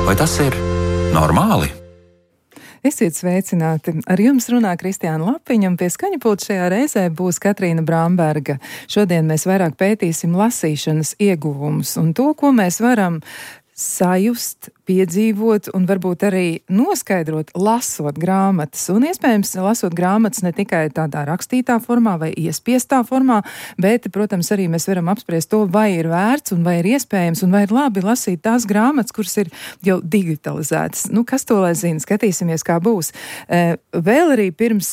Vai tas ir normāli? Esiet sveicināti! Ar jums runā Kristiāna Lapiņa, un pie skaņapulta šajā reizē būs Katrīna Bramberga. Šodien mēs vairāk pētīsim lasīšanas ieguvumus un to, ko mēs varam sajust, piedzīvot un varbūt arī noskaidrot, lasot grāmatas. Un iespējams, lasot grāmatas ne tikai tādā rakstītā formā vai iespiestā formā, bet, protams, arī mēs varam apspriest to, vai ir vērts un vai ir iespējams un vai ir labi lasīt tās grāmatas, kuras ir jau digitalizētas. Nu, kas to lai zina? Skatīsimies, kā būs. Vēl arī pirms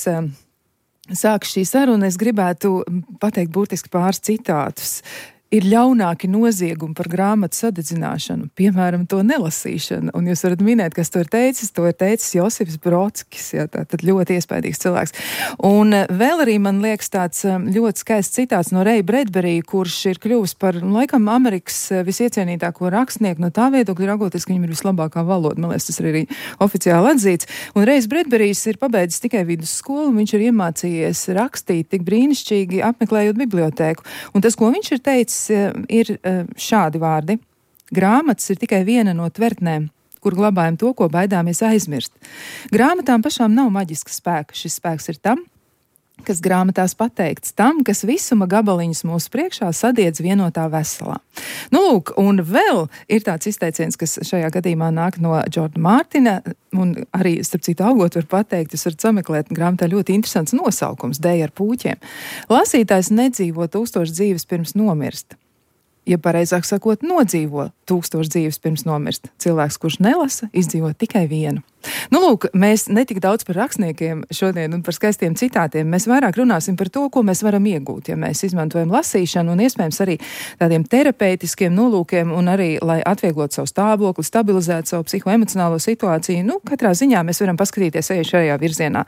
sāks šī saruna, es gribētu pateikt burtiski pāris citātus. Ir ļaunāki noziegumi par grāmatu sadedzināšanu, piemēram, to nelasīšanu. Un jūs varat minēt, kas to ir teicis Josifs Brodskis, tad ļoti iespaidīgs cilvēks. Un vēl arī man liekas tāds ļoti skaists citāts no Reja Bredberija, kurš ir kļuvis par, laikam, Amerikas visiecienītāko rakstnieku, no tā viedokļa raugoties, ka viņam ir vislabākā valoda. Man liekas, tas ir arī oficiāli atzīts. Un Rejs Bredberijs ir pabeidzis tikai vidusskolu, un viņš ir iemācījies rakstīt tik brīnišķīgi, apmeklējot bibliotēku. Un tas, ko viņš ir teicis, ir šādi vārdi. Grāmatas ir tikai viena no tvertnēm, kur glabājam to, ko baidāmies aizmirst. Grāmatām pašām nav maģiska spēka. Šis spēks ir tam, kas grāmatās pateikts, tam, kas visuma gabaliņus mūsu priekšā sadiedz vienotā veselā. Nu, lūk, un vēl ir tāds izteiciens, kas šajā gadījumā nāk no Džordža Mārtina, un arī, starp citu, augot var pateikt, jūs varat sameklēt grāmatā ļoti interesants nosaukums, Dēja ar pūķiem. Lasītājs nedzīvo 1000 dzīves pirms nomirst. Ja pareizāk sakot, nodzīvo 1000 dzīves pirms nomirst. Cilvēks, kurš nelasa, izdzīvo tikai vienu. Nu, lūk, mēs netik daudz par rakstniekiem šodien un par skaistiem citātiem. Mēs vairāk runāsim par to, ko mēs varam iegūt, ja mēs izmantojam lasīšanu un iespējams arī tādiem terapeitiskiem nolūkiem un arī, lai atvieglotu savu stāvokli, stabilizētu savu psihoemocionālo situāciju. Nu, katrā ziņā mēs varam paskatīties arī šajā virzienā.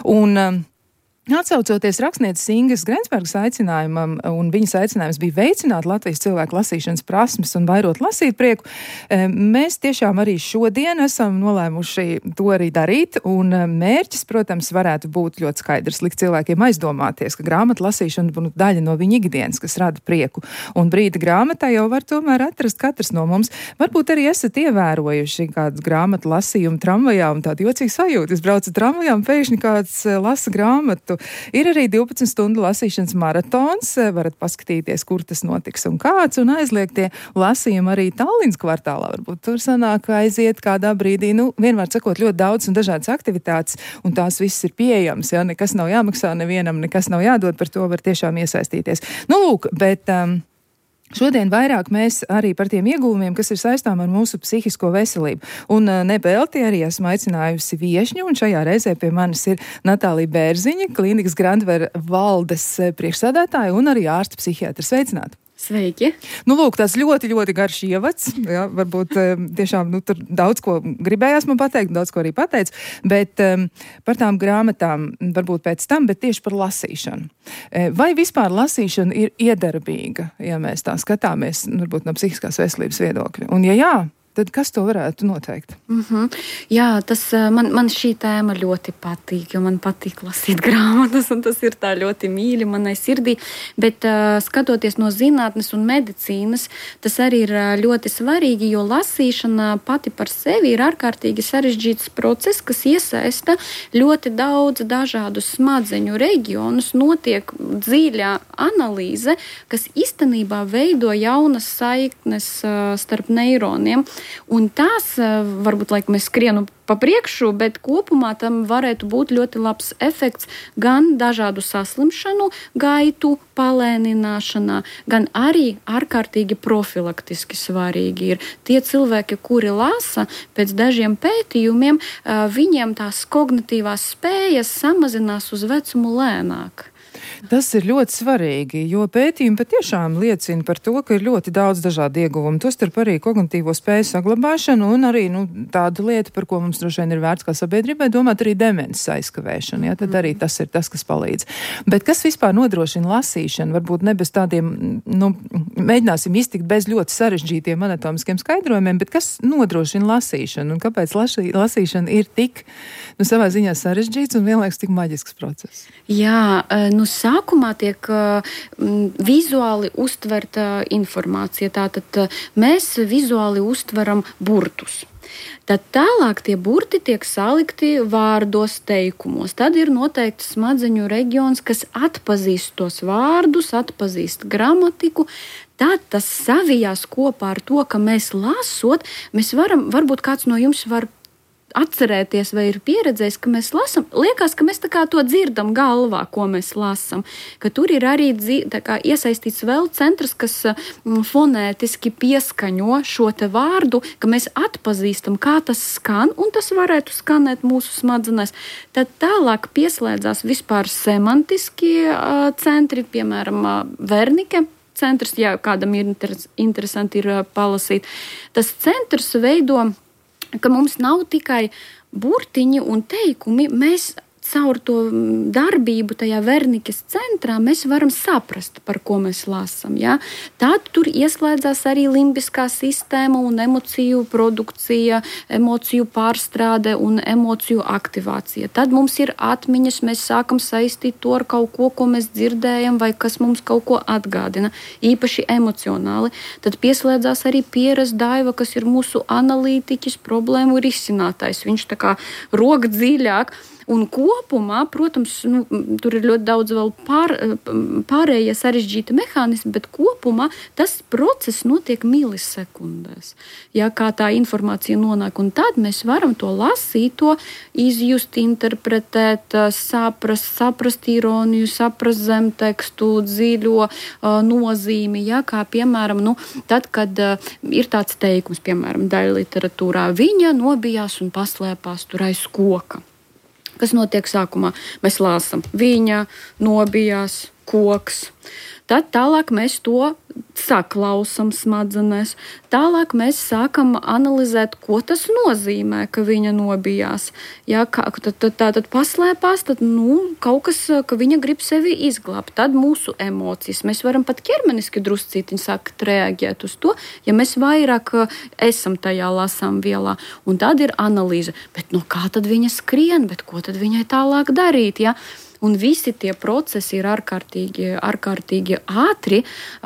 Un atsaucoties rakstnieces Ingas Grensbergas aicinājumam, un viņas aicinājums bija veicināt Latvijas cilvēku lasīšanas prasmes un vairot lasīt prieku, mēs tiešām arī šodien esam nolēmuši to arī darīt, un mērķis, protams, varētu būt ļoti skaidrs, likt cilvēkiem aizdomāties, ka grāmatu lasīšana būtu daļa no viņa ikdienas, kas rada prieku, un brīdi grāmatā jau var tomēr atrast katrs no mums. Varbūt arī esat ievērojuši kādu grāmatu lasījumu tramvajā, un tādu jocīgu sajūtu. Es braucu tramvajā, un pēkšņi kāds lasa grāmatu. Ir arī 12 stundu lasīšanas maratons, varat paskatīties, kur tas notiks un kāds, un aizliegtie lasījumi arī Tallinas kvartālā. Varbūt tur sanāk aiziet kādā brīdī, vienmēr sakot, ļoti daudz un dažādas aktivitātes, un tās viss ir pieejams, ja, nekas nav jāmaksā nevienam, nekas nav jādod, par to var tiešām iesaistīties. Nu, lūk, bet šodien vairāk mēs arī par tiem ieguvumiem, kas ir saistām ar mūsu psihisko veselību. Un nepelti arī esmu aicinājusi viešņu, un šajā reizē pie manis ir Natālija Bērziņa, klīnikas Grandvera valdes priekšsēdētāja un arī ārsta psihiatra. Sveicināti! Sveiki! Nu, lūk, tas ļoti, ļoti garš ievads. Jā, varbūt tiešām tur daudz ko gribējās man pateikt, daudz ko arī pateicu, bet par tām grāmatām varbūt pēc tam, bet tieši par lasīšanu. Vai vispār lasīšana ir iedarbīga, ja mēs tā skatāmies, varbūt no psihiskās veselības viedokļa? Un ja jā, tad kas to varētu noteikt? Jā, tas man šī tēma ļoti patīk, jo man patīk lasīt grāmatas, un tas ir tā ļoti mīļi manai sirdī, bet skatoties no zinātnes un medicīnas, tas arī ir ļoti svarīgi, jo lasīšana pati par sevi ir ārkārtīgi sarežģīts process, kas iesaista ļoti daudz dažādu smadzeņu reģionus, notiek dziļā analīze, kas īstenībā veido jaunas saiknes starp neironiem. Un tās, varbūt, laikam es skrienu pa priekšu, bet kopumā tam varētu būt ļoti labs efekts gan dažādu saslimšanu gaitu palēnināšanā, gan arī ārkārtīgi profilaktiski svarīgi ir. Tie cilvēki, kuri lasa, pēc dažiem pētījumiem, viņiem tās kognitīvās spējas samazinās uz vecumu lēnāk. Tas ir ļoti svarīgi, jo pētījumi patiešām liecina par to, ka ir ļoti daudz dažādu ieguvumu. Tostarp arī kognitīvo spēju saglabāšanu un arī tādu lietu, par ko mums droši vien ir vērts kā sabiedrībai domāt, arī demences aizkavēšanu. Ja? Tad arī tas ir tas, kas palīdz. Bet kas vispār nodrošina lasīšanu? Varbūt ne bez tādiem, mēģināsim iztikt bez ļoti sarežģītiem anatomiskiem skaidrojumiem, bet kas nodrošina lasīšanu un kāpēc lasīšana ir tik, savā ziņā sarežģīts un vienlaikus tik maģisks process? Jā, sākumā tiek vizuāli uztverta informācija. Tātad mēs vizuāli uztveram burtus. Tad tālāk tie burti tiek salikti vārdos, teikumos. Tad ir noteikti smadzeņu reģions, kas atpazīst tos vārdus, atpazīst gramatiku. Tad tas savijās kopā ar to, ka mēs lasot, mēs varam, varbūt kāds no jums var atcerēties vai ir pieredzējis, ka mēs lasām, liekas, ka mēs tā kā to dzirdam galvā, ko mēs lasām, ka tur ir arī tā kā iesaistīts vēl centrs, kas fonētiski pieskaņo šo te vārdu, ka mēs atpazīstam, kā tas skan, un tas varētu skanēt mūsu smadzenēs. Tad tālāk pieslēdzās vispār semantiskie centri, piemēram, Vernike centrs, ja kādam ir interesanti ir palasīt. Tas centrs veido, ka mums nav tikai burtiņi un teikumi, mēs caur to darbību tajā Vernikas centrā mēs varam saprast, par ko mēs lasām. Ja? Tad tur ieslēdzās arī limbiskā sistēma un emociju produkcija, emociju pārstrāde un emociju aktivācija. Tad mums ir atmiņas, mēs sākam saistīt to ar kaut ko mēs dzirdējam vai kas mums kaut ko atgādina, īpaši emocionāli. Tad pieslēdzās arī Pieres Daiva, kas ir mūsu analītiķis, problēmu risinātājs. Viņš tā kā rok dziļāk. Un kopumā, protams, tur ir ļoti daudz vēl pārējie sarežģīti mehānismi, bet kopumā tas process notiek milisekundēs. Ja, kā tā informācija nonāk, un tad mēs varam to lasīt, to izjust, interpretēt, saprast ironiju, saprast zemtekstu, dziļo nozīmi. Ja, kā piemēram, tad, kad ir tāds teikums, piemēram, daļa literatūrā, viņa nobijās un paslēpās tur aiz koka. Kas notiek sākumā? Mēs lasām, viņa nobijās, koks. Tad tālāk mēs to saklausām smadzenēs. Tālāk mēs sākam analizēt, ko tas nozīmē, ka viņa nobijās. Ja, tad paslēpās, tad kaut kas, ka viņa grib sevi izglābt. Tad mūsu emocijas. Mēs varam pat ķermeniski druscītiņi sākt reaģēt uz to, ja mēs vairāk esam tajā lasām vielā. Un tad ir analīze. Bet kā tad viņa skrien? Bet ko tad viņai tālāk darīt? Ja? Un visi tie procesi ir ārkārtīgi ātri,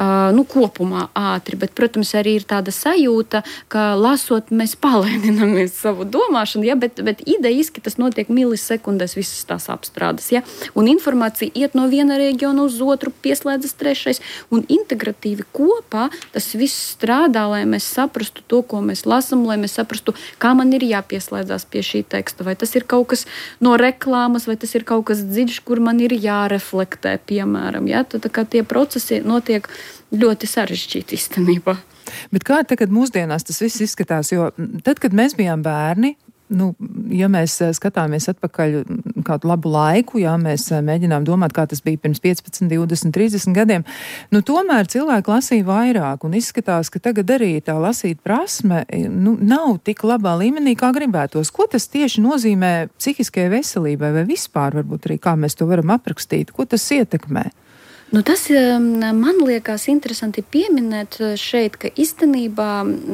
kopumā ātri, bet, protams, arī ir tāda sajūta, ka lasot mēs palēninamies savu domāšanu, ja, bet idejiski tas notiek milisekundēs visas tās apstrādes. Ja, un informācija iet no viena reģiona uz otru, pieslēdzas trešais, un integratīvi kopā tas viss strādā, lai mēs saprastu to, ko mēs lasam, lai mēs saprastu, kā man ir jāpieslēdzās pie šī teksta, vai tas ir kaut kas no reklāmas, vai tas ir kaut kas dziļš, kur man ir jāreflektē, piemēram. Ja? Tad tie procesi notiek ļoti sarežģīti īstenībā. Bet kā tagad mūsdienās tas viss izskatās? Jo tad, kad mēs bijām bērni, ja mēs skatāmies atpakaļ kādu labu laiku, ja mēs mēģinām domāt, kā tas bija pirms 15, 20, 30 gadiem, tomēr cilvēki lasīja vairāk un izskatās, ka tagad arī tā lasīt prasme nav tik labā līmenī, kā gribētos. Ko tas tieši nozīmē psihiskajai veselībai vai vispār, varbūt arī kā mēs to varam aprakstīt? Ko tas ietekmē? Tas man liekas interesanti pieminēt šeit, ka īstenībā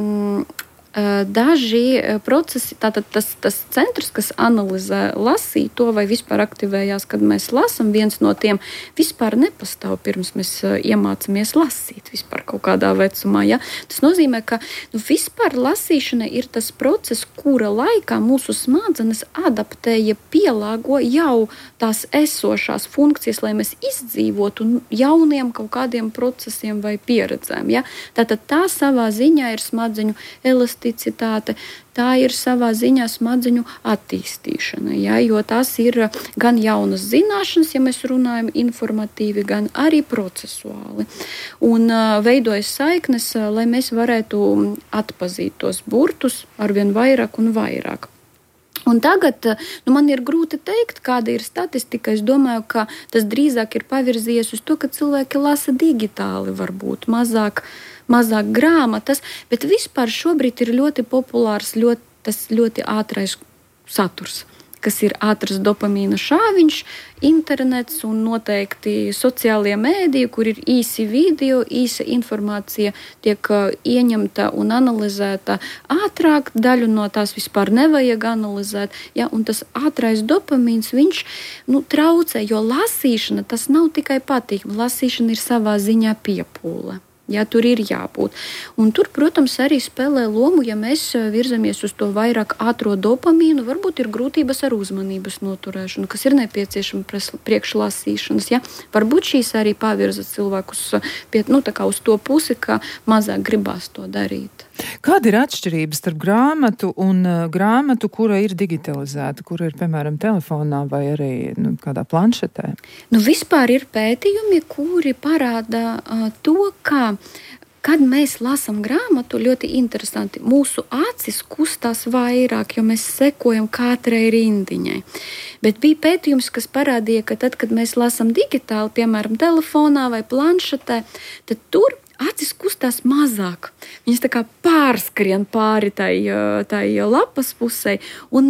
daži procesi, tātad tas centrs, kas analizē lasīto vai vispār aktivējās, kad mēs lasām, viens no tiem vispār nepastāv pirms mēs iemācāmies lasīt vispār kaut kādā vecumā. Ja? Tas nozīmē, ka vispār lasīšana ir tas process, kura laikā mūsu smadzenes adaptēja, pielāgo jau tās esošās funkcijas, lai mēs izdzīvotu jauniem kaut kādiem procesiem vai pieredzēm. Ja? Tātad tā savā ziņā ir smadzeņu elasticitāte, tā ir savā ziņā smadzeņu attīstīšana, ja, jo tās ir gan jaunas zināšanas, ja mēs runājam informatīvi, gan arī procesuāli. Un veidojas saiknes, lai mēs varētu atpazīt tos burtus arvien vairāk un vairāk. Un tagad man ir grūti teikt, kāda ir statistika. Es domāju, ka tas drīzāk ir pavirzījies uz to, ka cilvēki lasa digitāli, varbūt mazāk grāmatas, bet vispār šobrīd ir ļoti populārs tas ļoti ātrais saturs, kas ir ātrs dopamīna šāviņš, internets un noteikti sociālie mēdīji, kur ir īsi video, īsa informācija tiek ieņemta un analizēta ātrāk, daļu no tās vispār nevajag analizēt, ja, un tas ātrais dopamīns, viņš traucē, jo lasīšana tas nav tikai patīkami, lasīšana ir savā ziņā piepūle. Ja, tur ir jābūt. Un tur, protams, arī spēlē lomu, ja mēs virzamies uz to vairāk ātro dopamīnu, varbūt ir grūtības ar uzmanības noturēšanu, kas ir nepieciešama priekšlasīšanas. Ja? Varbūt šīs arī pavirza cilvēkus uz to pusi, ka mazāk gribās to darīt. Kāda ir atšķirības starp grāmatu un grāmatu, kura ir digitalizēta, kura ir, piemēram, telefonā vai arī kādā planšetē? Vispār ir pētījumi, kuri parāda to, ka kad mēs lasām grāmatu, ļoti interesanti, mūsu acis kustās vairāk, jo mēs sekojam katrai rindiņai. Bet bija pētījums, kas parādīja, ka tad, kad mēs lasām digitāli, piemēram, telefonā vai planšetē, tad tur acis kustās mazāk. Viņas tā kā pārskrien pāri tai lapas pusē un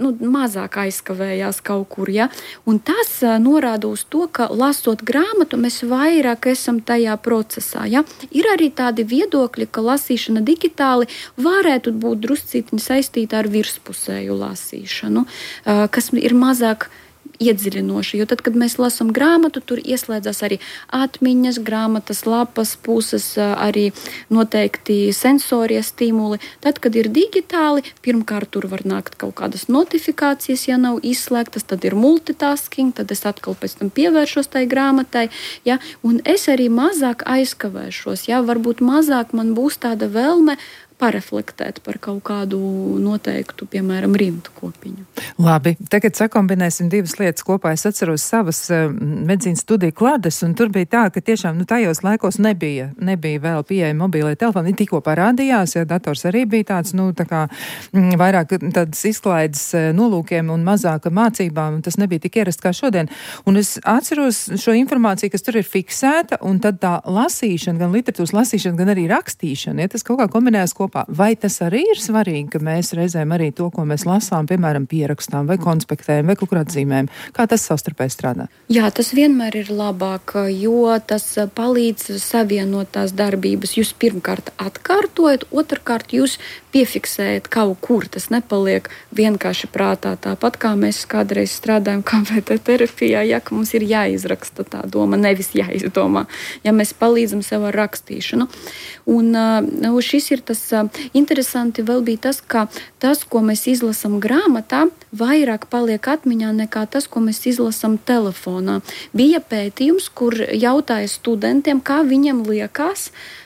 mazāk aizkavējās kaut kur. Ja? Un tas norāda uz to, ka lasot grāmatu, mēs vairāk esam tajā procesā. Ja? Ir arī tādi viedokļi, ka lasīšana digitāli varētu būt druscītiņi saistīta ar virspusēju lasīšanu, kas ir mazāk iedziļinoši, jo tad, kad mēs lasām grāmatu, tur ieslēdzas arī atmiņas, grāmatas lapas puses, arī noteikti sensorie stimuli. Tad, kad ir digitāli, pirmkārt tur var nākt kaut kādas notifikācijas, ja nav izslēgtas, tad ir multitasking, tad es atkal pēc tam pievēršos tai grāmatai, ja, un es arī mazāk aizkavēšos, ja, varbūt mazāk man būs tāda vēlme pareflektēt par kaut kādu noteiktu, piemēram, rindu kopiņu. Labi, tagad sakombinēsim divas lietas kopā. Es atceros savas medicīnas studiju klades, un tur bija tā, ka tiešām tajos laikos nebija vēl pieejami mobīlie telefoni. Tikko parādījās, ja dators arī bija tāds, tā kā vairāk tādas izklaides nolūkiem un mazāk mācībām, un tas nebija tik ierasts kā šodien. Un es atceros šo informāciju, kas tur ir fiksēta, un tad tā lasīšana, gan literatūras lasīšana, gan arī rakstīšana, ja tas kaut kā kombinējas kopā. Vai tas arī ir svarīgi, ka mēs reizēm arī to, ko mēs lasām, piemēram, pierakstām vai konspektējam vai kaut kur atzīmējam? Kā tas savstarpēji strādā? Jā, tas vienmēr ir labāk, jo tas palīdz savienot tās darbības. Jūs pirmkārt atkārtojat, otrkārt jūs piefiksējat kaut kur. Tas nepaliek vienkārši prātā, tāpat kā mēs kādreiz strādājam KBT terapijā, ja ka mums ir jāizraksta tā doma, nevis jāizdomā, ja mēs palīdzam sev ar rakstīšanu. Un šis ir tas interesanti vēl bija tas, ka tas, ko mēs izlasam grāmatā, vairāk paliek atmiņā nekā tas, ko mēs izlasam telefonā. Bija pētījums, kur jautāja studentiem, kā viņiem liekas,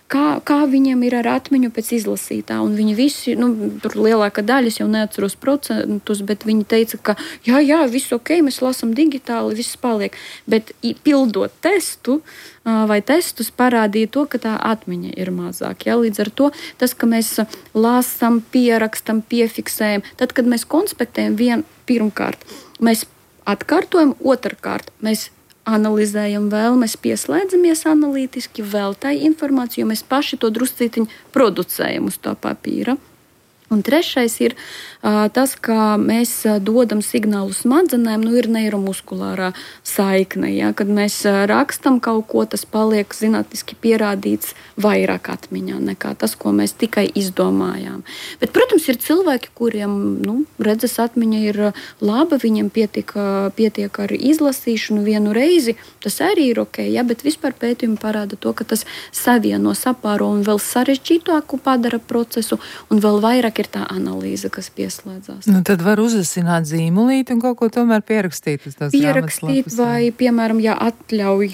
kā viņiem ir ar atmiņu pēc izlasītā. Un viņi visi, tur lielākā daļa, es jau neatceros procentus, bet viņi teica, ka jā, viss ok, mēs lasam digitāli, viss paliek. Bet pildot testu vai testus parādīja to, ka tā atmiņa ir mazāk. Ja? Līdz ar to tas, ka mēs lasam, pierakstam, piefiksējam, tad, kad mēs konspektējam pirmkārt, mēs atkārtojam, otrkārt, mēs analizējam vēl, mēs pieslēdzamies analītiski vēl tai informāciju, jo mēs paši to druscītiņu producējam uz tā papīra. Un trešais ir tas, ka mēs dodam signālu smadzenēm, ir neiromuskulārā saikne. Ja? Kad mēs rakstam kaut ko, tas paliek zinātniski pierādīts vairāk atmiņā nekā tas, ko mēs tikai izdomājām. Bet, protams, ir cilvēki, kuriem redzes atmiņa ir laba, viņiem pietiek ar izlasīšanu vienu reizi, tas arī ir ok, ja? Bet vispār pētījumi parāda to, ka tas savieno, sapāro un vēl sarežģītāku padara procesu un vēl vairāk ir tā analīze, kas pieslēdzās. Tad var uzasināt zīmolīti un kaut ko tomēr pierakstīt uz tās grāmatas lapas. Pierakstīt vai, piemēram, atļauj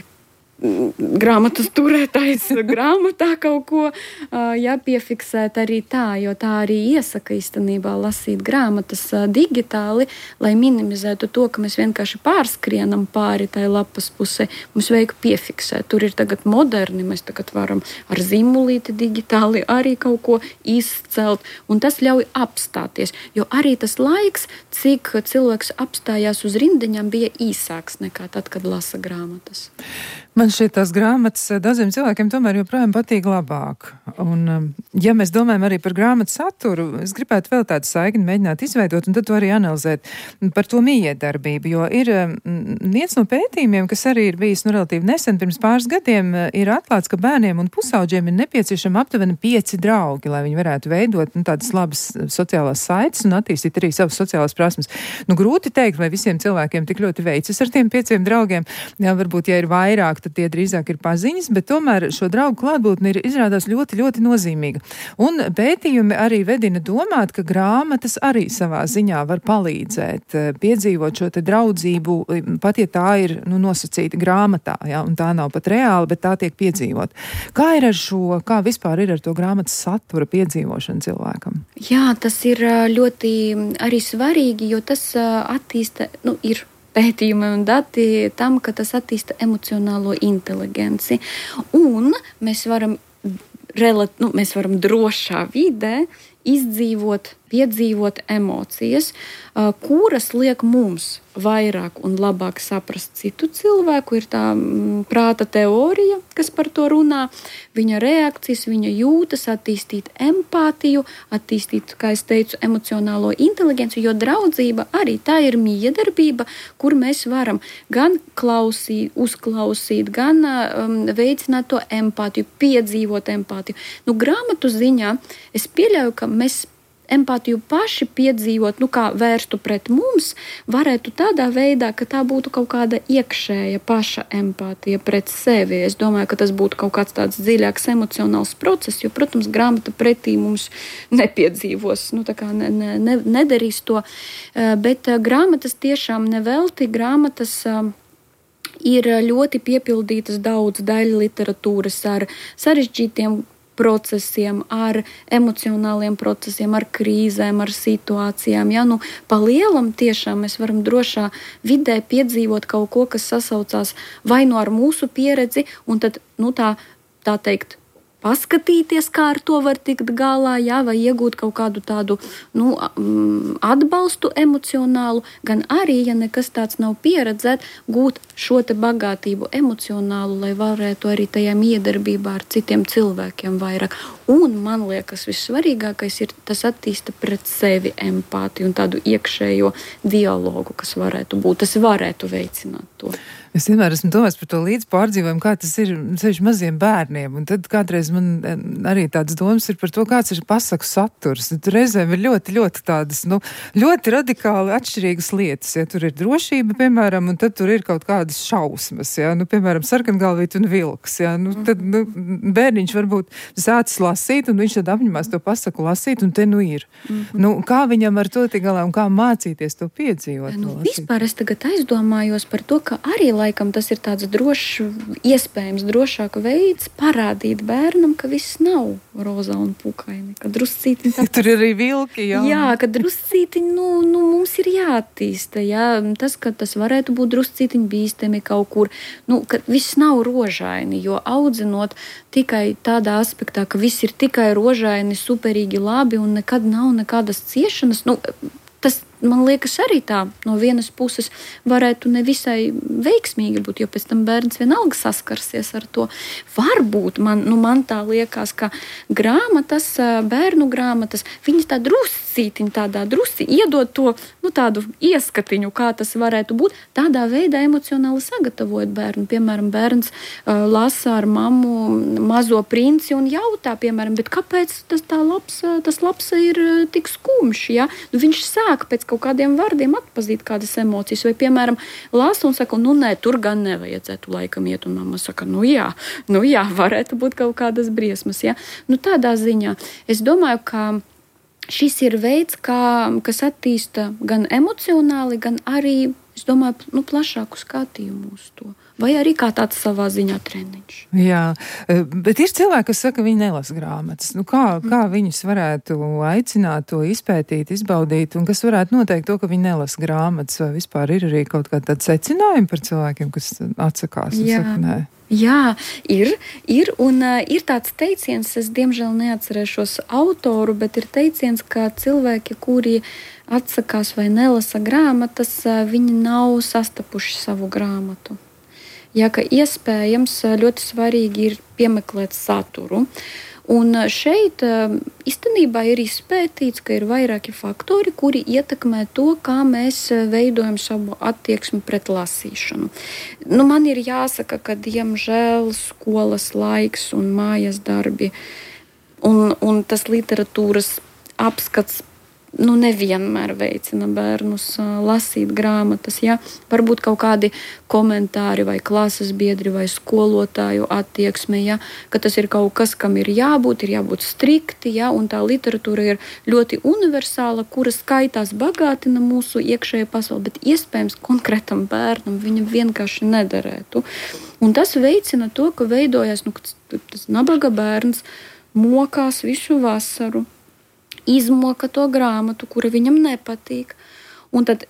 grāmatas turētājs grāmatā kaut ko piefiksēt arī tā, jo tā arī iesaka īstenībā lasīt grāmatas digitāli, lai minimizētu to, ka mēs vienkārši pārskrienam pāri tai lapas pusē. Mums vajag piefiksēt. Tur ir tagad moderni, mēs tagad varam ar zīmolīti digitāli arī kaut ko izcelt, un tas ļauj apstāties, jo arī tas laiks, cik cilvēks apstājās uz rindiņām, bija īsāks nekā tad, kad lasa grāmatas. Man šķiet, tās grāmatas daudziem cilvēkiem tomēr joprojām patīk labāk. Un, ja mēs domājam arī par grāmatu saturu, es gribētu vēl tādu saikni mēģināt izveidot un tad to arī analizēt par to mijiedarbību, jo ir viens no pētījumiem, kas arī ir bijis relatīvi nesen, pirms pāris gadiem, ir atklāts, ka bērniem un pusauģiem ir nepieciešama aptuveni 5 draugi, lai viņi varētu veidot tādas labas sociālās saites un attīstīt arī savas sociālās prasmes. Grūti teikt, vai visiem cilvēkiem tik ļoti veicas ar tiem 5 draugiem. Jā, varbūt, ja ir vairāk, tad tie drīzāk ir paziņas, bet tomēr šo draugu klātbūtne ir izrādās ļoti, ļoti nozīmīga. Un pētījumi arī vedina domāt, ka grāmatas arī savā ziņā var palīdzēt piedzīvot šo te draudzību, pat ja tā ir, nosacīta grāmatā, ja, un tā nav pat reāla, bet tā tiek piedzīvot. Kā ir ar šo, kā vispār ir ar to grāmatas satura piedzīvošanu cilvēkam? Jā, tas ir ļoti arī svarīgi, jo tas attīsta, ir pētījumi un dati tam, ka tas attīsta emocionālo inteligenci. Un mēs varam drošā vidē izdzīvot, piedzīvot emocijas, kuras liek mums vairāk un labāk saprast citu cilvēku. Ir tā prāta teorija, kas par to runā, viņa reakcijas, viņa jūtas, attīstīt empātiju, attīstīt, kā es teicu, emocionālo inteligenci, jo draudzība arī tā ir miedarbība, kur mēs varam gan uzklausīt, gan veicināt to empātiju, piedzīvot empātiju. Grāmatu ziņā es pieļauju, ka mēs empātiju paši piedzīvot, kā vērstu pret mums, varētu tādā veidā, ka tā būtu kaut kāda iekšēja paša empātija pret sevi. Es domāju, ka tas būtu kaut kāds tāds dziļāks emocionāls process, jo, protams, grāmata pretī mums nepiedzīvos, nedarīs to, bet grāmatas tiešām nevelti, grāmatas ir ļoti piepildītas daudz daļu literatūras ar sarežģītiem procesiem, ar emocionāliem procesiem, ar krīzēm, ar situācijām. Ja? Pa lielam tiešām mēs varam drošā vidē piedzīvot kaut ko, kas sasaucās vai ar mūsu pieredzi, un tad, tā teikt, paskatīties, kā ar to var tikt galā, jā, vai iegūt kaut kādu tādu atbalstu emocionālu, gan arī, ja nekas tāds nav pieredzēt, gūt šo te bagātību emocionālu, lai varētu arī tajā miedarbībā ar citiem cilvēkiem vairāk. Un man liekas, vissvarīgākais ir tas attīsta pret sevi empātiju un tādu iekšējo dialogu, kas varētu būt, tas varētu veicināt to. Es vienmēr esmu domājis par to līdzpārdzīvojumu, kā tas ir sevišķi maziem bērniem, un tad kādreiz man arī tādas domas ir par to, kāds ir pasaku saturs. Tur reizēm ir ļoti, ļoti tādas, ļoti radikāli atšķirīgas lietas, ja tur ir drošība, piemēram, un tad tur ir kaut kādas šausmas, ja, piemēram, sarkangalvīt un vilks, ja, tad, bērniņš varbūt sācis lasīt, un viņš tad apņemās to pasaku lasīt, un te ir. Kā viņam ar to tik galā, un kā mācīties to piedzīvot? Vispār es tagad aizdomājos par to, ka arī laikam tas ir tāds drošs, iespējams drošāk veids parādīt bērnam, ka viss nav rozā un pukaini, ka druscītiņ tā... Tur ir arī vilki, jā. Jā, ka druscītiņ, mums ir jāattīsta, jā, tas, ka tas varētu būt druscītiņ bīstami kaut kur, ka viss nav rožaini, jo audzinot tikai tādā aspektā, ka viss ir tikai rožaini, superīgi labi un nekad nav nekādas ciešanas, tas, man liekas, arī tā no vienas puses varētu nevisai veiksmīgi būt, jo pēc tam bērns vienalga saskarsies ar to. Varbūt man tā liekas, ka grāmatas, bērnu grāmatas, viņas tā druscītiņ, iedod to, tādu ieskatiņu, kā tas varētu būt, tādā veidā emocionāli sagatavojot bērnu. Piemēram, bērns lasa ar mammu Mazo princi un jautā, piemēram, bet kāpēc tas labs ir tik skumjš, ja? Viņš sāk pēc kaut kādiem vārdiem atpazīt kādas emocijas, vai, piemēram, lasa un saka, nē, tur gan nevajadzētu laikam iet, un mamma saka, jā, varētu būt kaut kādas briesmas, ja. Tādā ziņā. Es domāju, ka šis ir veids, kas attīsta gan emocionāli, gan arī, es domāju, plašāku skatījumu uz to. Vai arī kā tāds savā ziņā treniņš. Jā, bet ir cilvēki, kas saka, ka viņi nelasa grāmatas. Kā viņus varētu aicināt to izpētīt, izbaudīt, un kas varētu noteikt to, ka viņi nelasa grāmatas, vai vispār ir arī kaut kāda tāda secinājuma par cilvēkiem, kas atsakās un saka, nē? Jā, ir, un ir tāds teiciens, es diemžēl neatcerēšos autoru, bet ir teiciens, ka cilvēki, kuri atsakās vai nelasa grāmatas, viņi nav sastapuši savu grāmatu. Jā, ka iespējams ļoti svarīgi ir piemeklēt saturu. Un šeit īstenībā ir izpētīts, ka ir vairāki faktori, kuri ietekmē to, kā mēs veidojam savu attieksmi pret lasīšanu. Man ir jāsaka, ka diemžēl skolas laiks un mājas darbi un tas literatūras apskats nevienmēr veicina bērnus lasīt grāmatas. Ja? Varbūt kaut kādi komentāri vai klases biedri vai skolotāju attieksme, ja? Ka tas ir kaut kas, kam ir jābūt strikti, ja? Un tā literatūra ir ļoti universāla, kura skaitās bagātina mūsu iekšējo pasauli, bet iespējams konkrētam bērnam viņa vienkārši nederētu. Un tas veicina to, ka veidojas tas nabaga bērns mokās visu vasaru, izmoka to grāmatu, kura viņam nepatīk, un tad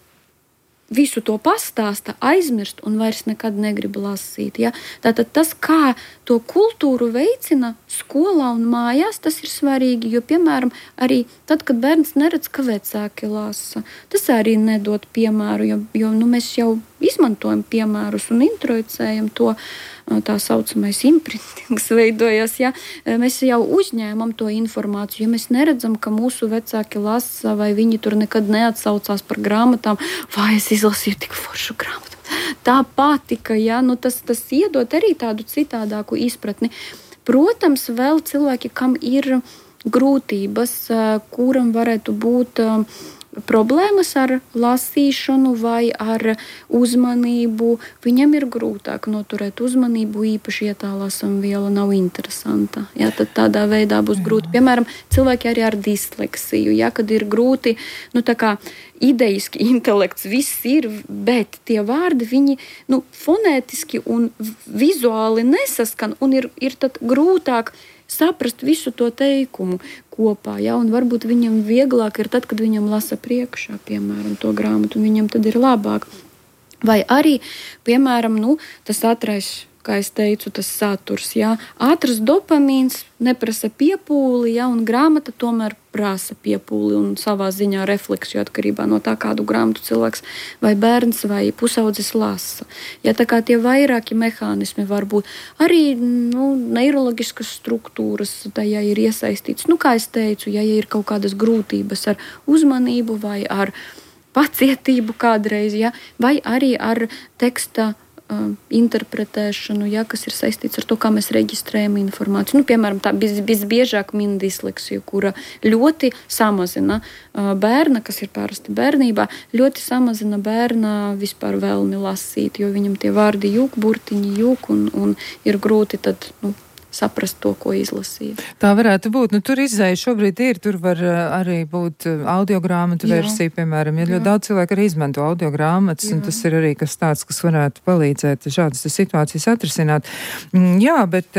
visu to pastāsta, aizmirst un vairs nekad negrib lasīt. Ja? Tātad tas, kā to kultūru veicina skolā un mājās, tas ir svarīgi, jo, piemēram, arī tad, kad bērns neredz, ka vecāki lasa, tas arī nedod piemēru, jo mēs jau izmantojam piemērus un introjicējam to, tā saucamais imprintings veidojas, ja? Mēs jau uzņēmam to informāciju, ja mēs neredzam, ka mūsu vecāki lasa vai viņi tur nekad neatsaucās par grāmatām, vai es izlasīju tik foršu grāmatu. Tā patika, ja? Tas iedod arī tādu citādāku izpratni. Protams, vēl cilvēki, kam ir grūtības, kuram varētu būt problēmas ar lasīšanu vai ar uzmanību, viņam ir grūtāk noturēt uzmanību, īpaši, ja tā lasamviela nav interesanta. Ja, tad tādā veidā būs grūti. Piemēram, cilvēki arī ar disleksiju, ja, kad ir grūti, tā kā ideiski intelekts viss ir, bet tie vārdi, viņi fonētiski un vizuāli nesaskan un ir tad grūtāk saprast visu to teikumu kopā, ja, un varbūt viņam vieglāk ir tad, kad viņam lasa priekšā, piemēram, to grāmatu, un viņam tad ir labāk. Vai arī, piemēram, tas ātrais, kā es teicu, tas saturs, ja, ātrs dopamīns neprasa piepūli, ja, un grāmata tomēr prasa piepūli un savā ziņā refleksiju atkarībā no tā, kādu grāmatu cilvēks vai bērns vai pusaudzis lasa. Ja tā kā tie vairāki mehānismi var būt, arī neiroloģiskas struktūras tajā ir iesaistīts. Kā es teicu, ja ir kaut kādas grūtības ar uzmanību vai ar pacietību kādreiz, ja, vai arī ar teksta interpretēšanu, ja, kas ir saistīts ar to, kā mēs reģistrējam informāciju. Piemēram, tā visbiežāk min disleksiju, kura ļoti samazina bērna, kas ir parasti bērnībā, ļoti samazina bērna vispār vēlmi lasīt, jo viņam tie vārdi jūk, burtiņi jūk un ir grūti tad, saprast to, ko izlasīja. Tā varētu būt. Tur izēja šobrīd ir, tur var arī būt audiogrāmatu versija, piemēram. Ļoti daudz cilvēku arī izmanto audiogrāmatas, un tas ir arī kas tāds, kas varētu palīdzēt šādas situācijas atrisināt. Jā, bet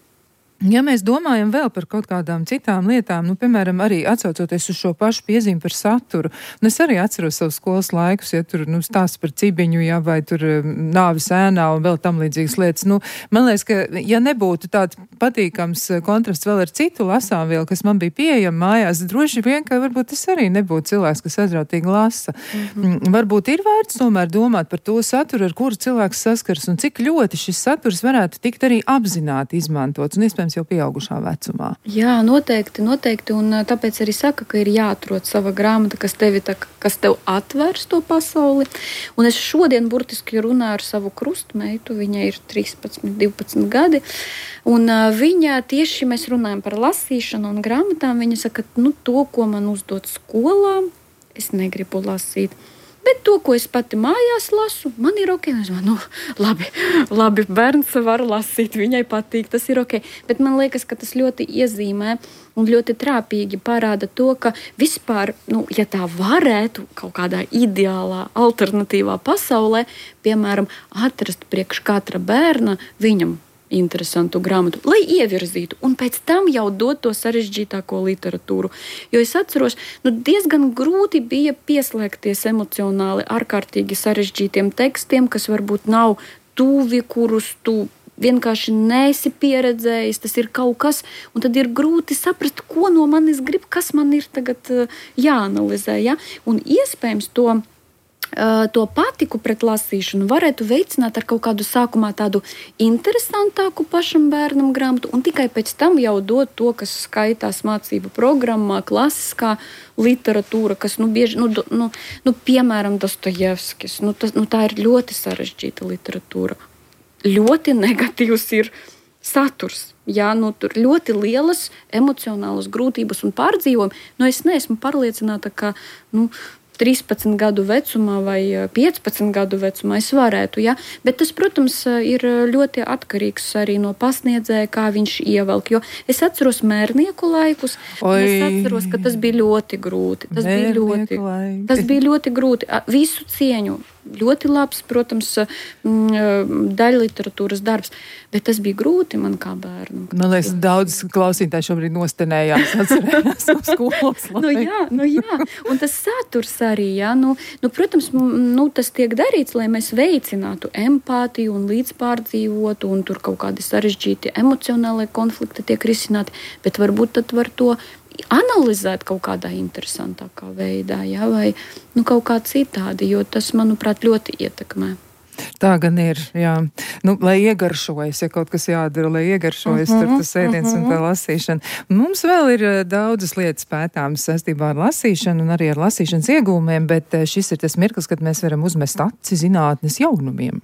ja mēs domājam vēl par kaut kādām citām lietām, piemēram, arī atsaucoties uz šo pašu piezīmi par saturu, un es arī atceros savus skolas laikus, ja tur stāsts par cibiņu, ja, vai tur nāvis ēnā un vēl tam līdzīgas lietas. Man liekas, ka ja nebūtu tāds patīkams kontrasts vēl ar citu lasāmvielu, kas man bija pieejama mājās, droši vien, ka varbūt es arī nebūtu cilvēks, kas aizrautīgi lasa. Varbūt ir vērts tomēr domāt par to saturu, ar kuru cilvēks saskars, un cik ļoti šis saturs varētu tikt arī apzināti izmantots, un iespējams jau pieaugušā vecumā. Jā, noteikti, un tāpēc arī saka, ka ir jāatrod sava grāmata, kas tev atvērs to pasauli. Un es šodien burtiski runāju ar savu krustmeitu, viņai ir 13, 12 gadi, un viņa tieši mēs runājam par lasīšanu un grāmatām, viņa saka, to, ko man uzdod skolā, es negribu lasīt. Bet to, ko es pati mājās lasu, man ir ok. Es domāju, labi, bērns var lasīt, viņai patīk, tas ir ok. Bet man liekas, ka tas ļoti iezīmē un ļoti trāpīgi parāda to, ka vispār, ja tā varētu kaut kādā ideālā, alternatīvā pasaulē, piemēram, atrast priekš katra bērna viņam interesantu grāmatu, lai ievirzītu, un pēc tam jau dot to sarežģītāko literatūru. Jo es atceros, diezgan grūti bija pieslēgties emocionāli ārkārtīgi sarežģītiem tekstiem, kas varbūt nav tuvi, kurus tu vienkārši neesi pieredzējis, tas ir kaut kas, un tad ir grūti saprast, ko no manis grib, kas man ir tagad jāanalizē. Ja? Un iespējams to patiku pret lasīšanu varētu veicināt ar kaut kādu sākumā tādu interesantāku pašam bērnam grāmatu, un tikai pēc tam jau dot to, kas skaitās mācību programmā, klasiskā literatūra, kas bieži, piemēram, Dostojevskis, tā ir ļoti sarežģīta literatūra. Ļoti negatīvs ir saturs. Jā, tur ļoti lielas emocionālas grūtības un pārdzīvojumi. Es neesmu pārliecināta, ka 13 gadu vecumā vai 15 gadu vecumā es varētu. Ja? Bet tas, protams, ir ļoti atkarīgs arī no pasniedzēja, kā viņš ievelk. Jo es atceros mērnieku laikus, un es atceros, ka tas bija ļoti grūti. Tas bija ļoti grūti. Visu cieņu. Ļoti labs, protams, daļliteratūras darbs, bet tas bija grūti man kā bērnam. Man liekas, daudz klausītāji šobrīd nostenējās, atcerējās uz skolas. Jā, un tas saturs arī, jā, protams, tas tiek darīts, lai mēs veicinātu empātiju un līdzpārdzīvotu, un tur kaut kādi sarežģīti emocionālai konflikti tiek risināti, bet varbūt tad var to analizēt kaut kādā interesantākā veidā, ja, vai kaut kā citādi, jo tas, manuprāt, ļoti ietekmē. Tā gan ir, jā. Lai iegaršojas, ja kaut kas jādara, lai iegaršojas, tur tas ēdiens un tā lasīšana. Mums vēl ir daudzas lietas pētāmas saistībā ar lasīšanu un arī ar lasīšanas iegūmiem, bet šis ir tas mirklis, kad mēs varam uzmest aci zinātnes jaunumiem.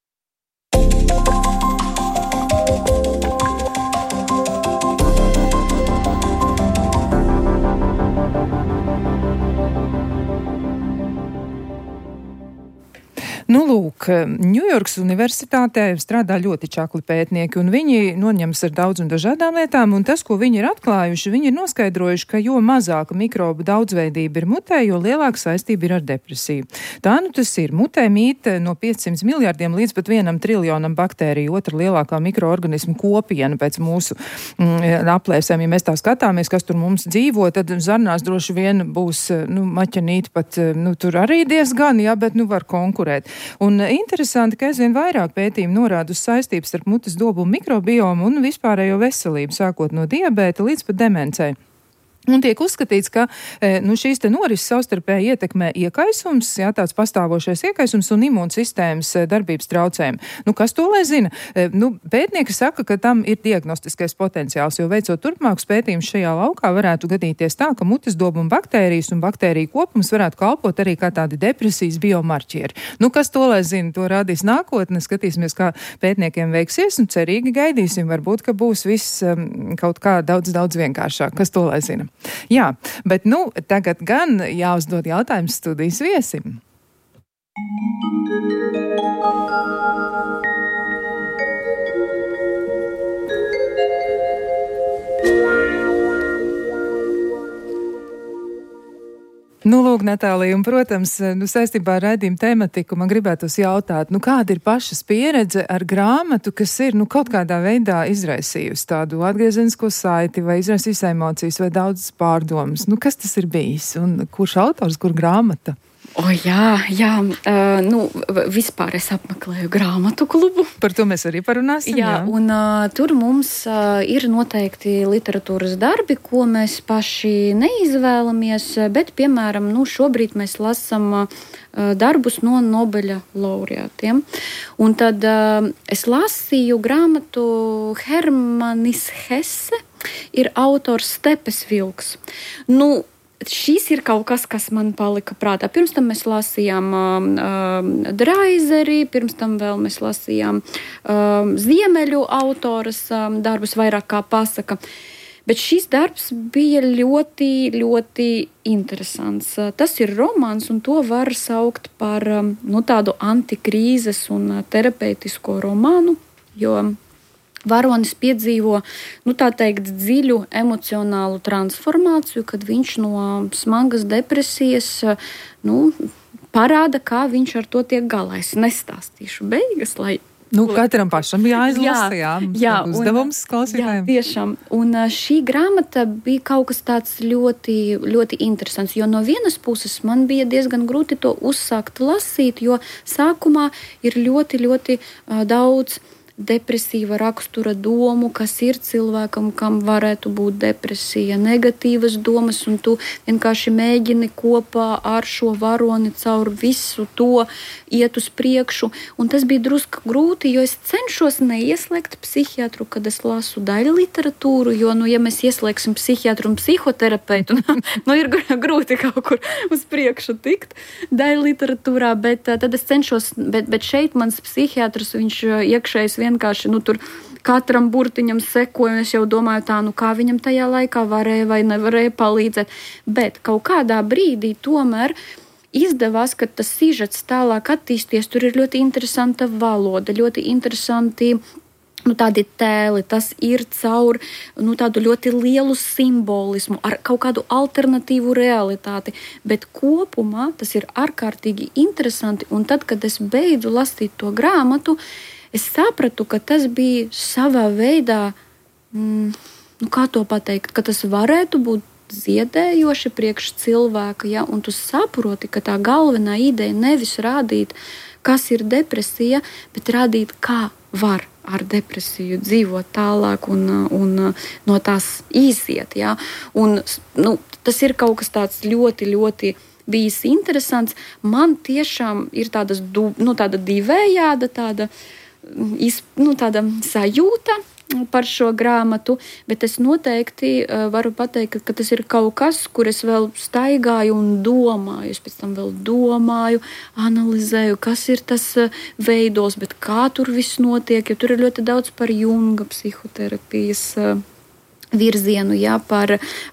Lūk, Ņujorkas universitātē strādā ļoti čakli pētnieki, un viņi noņems ar daudz un dažādām lietām, un tas, ko viņi ir atklājuši, viņi ir noskaidrojuši, ka jo mazāka mikrobu daudzveidība ir mutē, jo lielāka saistība ir ar depresiju. Tā tas ir. Mutē mīt no 500 miljardiem līdz pat 1 triljonam baktēriju, otra lielākā mikroorganismu kopiena pēc mūsu aplēsēm. Ja mēs tā skatāmies, kas tur mums dzīvo, tad zarnās droši vien būs, maķenīti pat, tur arī diezgan, jā, bet, var konkurēt. Un interesanti, ka aizvien vairāk pētījumi norāda uz saistības starp mutes dobu un mikrobiomu un vispārējo veselību, sākot no diabēta līdz pat demencei. Un tiek uzskatīts, ka šīs te norises savstarpēji ietekmē iekaisums, jā, tāds pastāvošais iekaisums un imūnsistēmas darbības traucējumi. Kas to lai zina? Pētnieki saka, ka tam ir diagnostiskais potenciāls, jo veicot turpmākus pētījumus šajā laukā varētu gadīties tā, ka mutes dobuma baktērijas un baktēriju kopums varētu kalpot arī kā tādi depresijas biomarķieri. Kas to lai zina? To rādīs nākotne, skatīsimies, kā pētniekiem veiksies un cerīgi gaidīsim. Varbūt, ka būs viss kaut kā daudz vienkāršāk. Kas to lai zina? Jā, bet tagad gan jāuzdod jautājums studijas viesim. Lūk, Natālija, un, protams, saistībā ar raidījumu tematiku man gribētos jautāt, kāda ir pašas pieredze ar grāmatu, kas ir, kaut kādā veidā izraisījusi tādu atgriezenisko saiti vai izraisījusi emocijas vai daudzas pārdomas. Kas tas ir bijis? Un kurš autors, kur grāmata? Jā, vispār es apmeklēju grāmatu klubu. Par to mēs arī parunāsim. Jā. Un tur mums ir noteikti literatūras darbi, ko mēs paši neizvēlamies, bet, piemēram, šobrīd mēs lasam darbus no Nobeļa laureātiem. Un tad es lasīju grāmatu Hermanis Hesse, ir autors Stepes vilks. Šis ir kaut kas, kas man palika prātā. Pirms tam mēs lasījām Draizeri, pirms tam vēl mēs lasījām ziemeļu autoras darbus, vairāk kā pasaka. Bet šis darbs bija ļoti, ļoti interesants. Tas ir romāns, un to var saukt par tādu antikrīzes un terapeitisko romānu, jo varonis piedzīvo, tā teikt, dziļu emocionālu transformāciju, kad viņš no smagas depresijas, parāda, kā viņš ar to tiek galā. Es nestāstīšu beigas, lai... Katram pašam jāizlasa, uzdevums klausītājiem. Jā, tiešām. Un šī grāmata bija kaut kas tāds ļoti, ļoti interesants, jo no vienas puses man bija diezgan grūti to uzsākt lasīt, jo sākumā ir ļoti, ļoti daudz depresīva rakstura domu, kas ir cilvēkam, kam varētu būt depresija, negatīvas domas, un tu vienkārši mēģini kopā ar šo varoni caur visu to iet uz priekšu. Un tas bija drusku grūti, jo es cenšos neieslēgt psihiatru, kad es lasu daļu literatūru, jo, ja mēs ieslēgsim psihiatru un psihoterapeitu, ir grūti kaut kur uz priekšu tikt daļu literatūrā, bet tad es cenšos, bet šeit mans psihiatrs, viņš iekšējais vienkārši, tur katram burtiņam sekoju, un es jau domāju tā, nu kā viņam tajā laikā varēja vai nevarēja palīdzēt. Bet kaut kādā brīdī tomēr izdevās, ka tas sižets tālāk attīsties, tur ir ļoti interesanta valoda, ļoti interesanti tādi tēli, tas ir caur tādu ļoti lielu simbolismu, ar kaut kādu alternatīvu realitāti, bet kopumā tas ir ārkārtīgi interesanti, un tad, kad es beidzu lasīt to grāmatu, es sapratu, ka tas bija savā veidā, kā to pateikt, ka tas varētu būt ziedējoši priekš cilvēka, ja, un tu saproti, ka tā galvenā ideja nevis rādīt, kas ir depresija, bet rādīt, kā var ar depresiju dzīvot tālāk un no tās iziet. Ja? Un, tas ir kaut kas tāds ļoti, ļoti bijis interesants. Man tiešām ir tāda divējāda tāda sajūta par šo grāmatu, bet es noteikti varu pateikt, ka tas ir kaut kas, kur es vēl staigāju un domāju. Es pēc tam vēl domāju, analizēju, kas ir tas veidos, bet kā tur viss notiek, jo tur ir ļoti daudz par Junga psihoterapijas virzienu, ja, par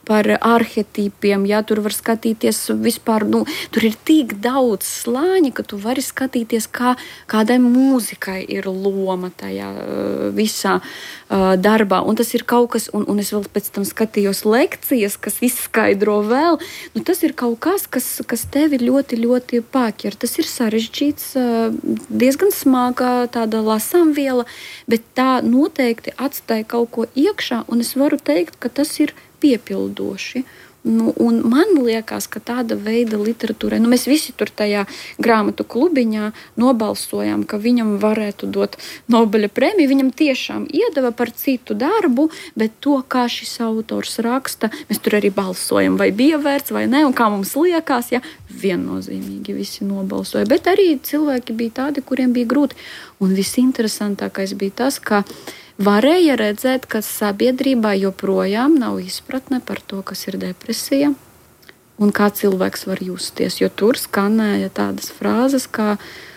arhetipiem, ja, tur var skatīties vispār, tur ir tik daudz slāņi, ka tu vari skatīties, kādai mūzikai ir loma tajā visā darbā, un tas ir kaut kas, un es vēl pēc tam skatījos lekcijas, kas izskaidro vēl, tas ir kaut kas tevi ļoti, ļoti pāķer. Tas ir sarežģīts, diezgan smaga tāda lasāmviela, bet tā noteikti atstāja kaut ko iekšā, un es varu teikt, ka tas ir piepildoši. Un man liekas, ka tāda veida literatūrai, mēs visi tur tajā grāmatu klubiņā nobalsojām, ka viņam varētu dot Nobeļa prēmiju. Viņam tiešām iedeva par citu darbu, bet to, kā šis autors raksta, mēs tur arī balsojam, vai bija vērts vai ne, un kā mums liekas, ja, viennozīmīgi visi nobalsoja. Bet arī cilvēki bija tādi, kuriem bija grūti. Un visinteresantākais bija tas, ka varēja redzēt, ka sabiedrībā joprojām nav izpratne par to, kas ir depresija un kā cilvēks var justies. Jo tur skanēja tādas frāzes, kā,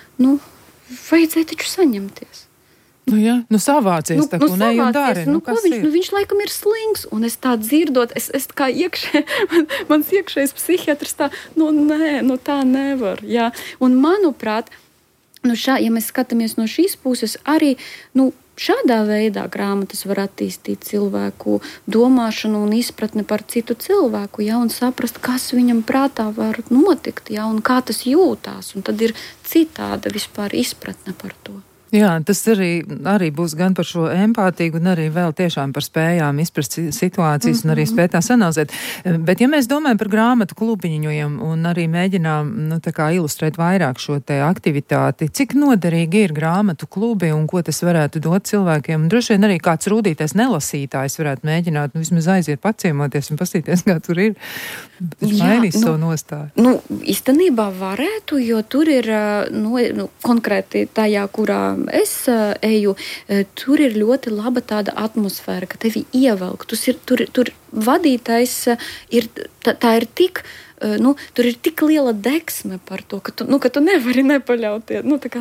vajadzēja taču saņemties. Savācies, un ej un dari. Viņš laikam ir slings, un es tā dzirdot, es kā mans iekšējais psihiatrs tā, tā nevar. Jā. Un manuprāt, ja mēs skatāmies no šīs puses, arī, šādā veidā grāmatas var attīstīt cilvēku domāšanu un izpratni par citu cilvēku, ja, un saprast, kas viņam prātā var notikt, ja, un kā tas jūtās. Un tad ir citāda vispār izpratne par to. Jā, tas arī būs gan par šo empātiju, un arī vēl tiešām par spējām izprast situācijas un arī spēt tās analizēt. Bet ja mēs domājam par grāmatu klubiņiem un arī mēģinām ilustrēt vairāk šo te aktivitāti, cik noderīgi ir grāmatu klubi un ko tas varētu dot cilvēkiem? Un droši vien arī kāds rūdītais nelasītājs varētu mēģināt vismaz aiziet paciemoties un pastīties, kā tur ir. Mainīs savu nostāju. Īstenībā varētu, jo tur ir konkrēti tajā, kurā es eju, tur ir ļoti laba tāda atmosfēra, ka tevi ievelk. Tur vadītājs ir, tā ir tik, tur ir tik liela deksme par to, ka tu nevari nepaļauties,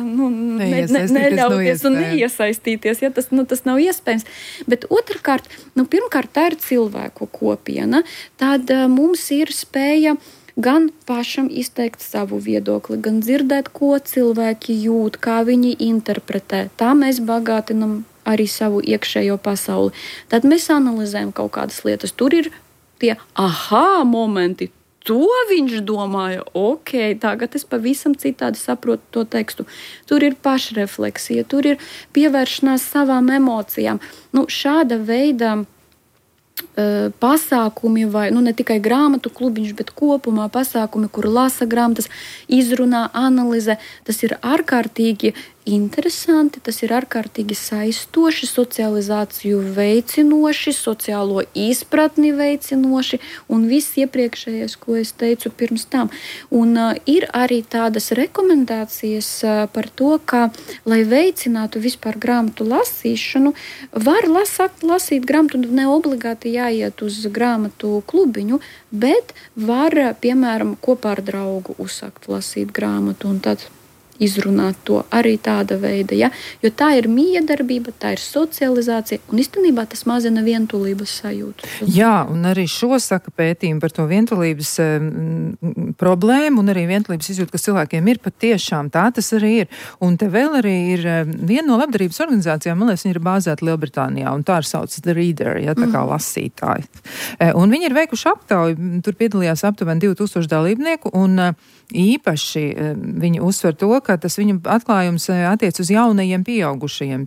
neļauties un neiesaistīties, ja tas nav iespējams. Bet otrkārt, pirmkārt, tā ir cilvēku kopiena, tad mums ir spēja gan pašam izteikt savu viedokli, gan dzirdēt, ko cilvēki jūt, kā viņi interpretē. Tā mēs bagātinam arī savu iekšējo pasauli. Tad mēs analizējam kaut kādas lietas. Tur ir tie momenti. To viņš domāja, tagad es pavisam citādi saprotu to tekstu. Tur ir pašrefleksija, tur ir pievēršanās savām emocijām. Šāda veida pasākumi vai ne tikai grāmatu klubiņš, bet kopumā pasākumi, kur lasa grāmatas, izrunā, analizē, tas ir ārkārtīgi interesanti, tas ir ārkārtīgi saistoši, socializāciju veicinoši, sociālo izpratni veicinoši un viss iepriekšējais, ko es teicu pirms tam. Un ir arī tādas rekomendācijas par to, ka, lai veicinātu vispār grāmatu lasīšanu, var lasīt grāmatu, ne obligāti jāiet uz grāmatu klubiņu, bet var, piemēram, kopā ar draugu uzsākt lasīt grāmatu un tad izrunāt to arī tāda veida, ja? Jo tā ir miedarbība, tā ir socializācija, un īstenībā tas mazina vientulības sajūtu. Jā, un arī šo saka pētījumi par to vientulības problēmu, un arī vientulības izjūtu, kas cilvēkiem ir patiešām, tā tas arī ir. Un te vēl arī ir viena no labdarības organizācijām, man liekas, viņa ir bāzēta Lielbritānijā, un tā ir sauc The Reader, ja, tā kā lasītāji. Un viņi ir veikuši aptauju, tur piedalījās aptuveni 2000 dalībnieku, un īpaši viņi uzsver to, ka tas viņu atklājums attiec uz jaunajiem pieaugušajiem.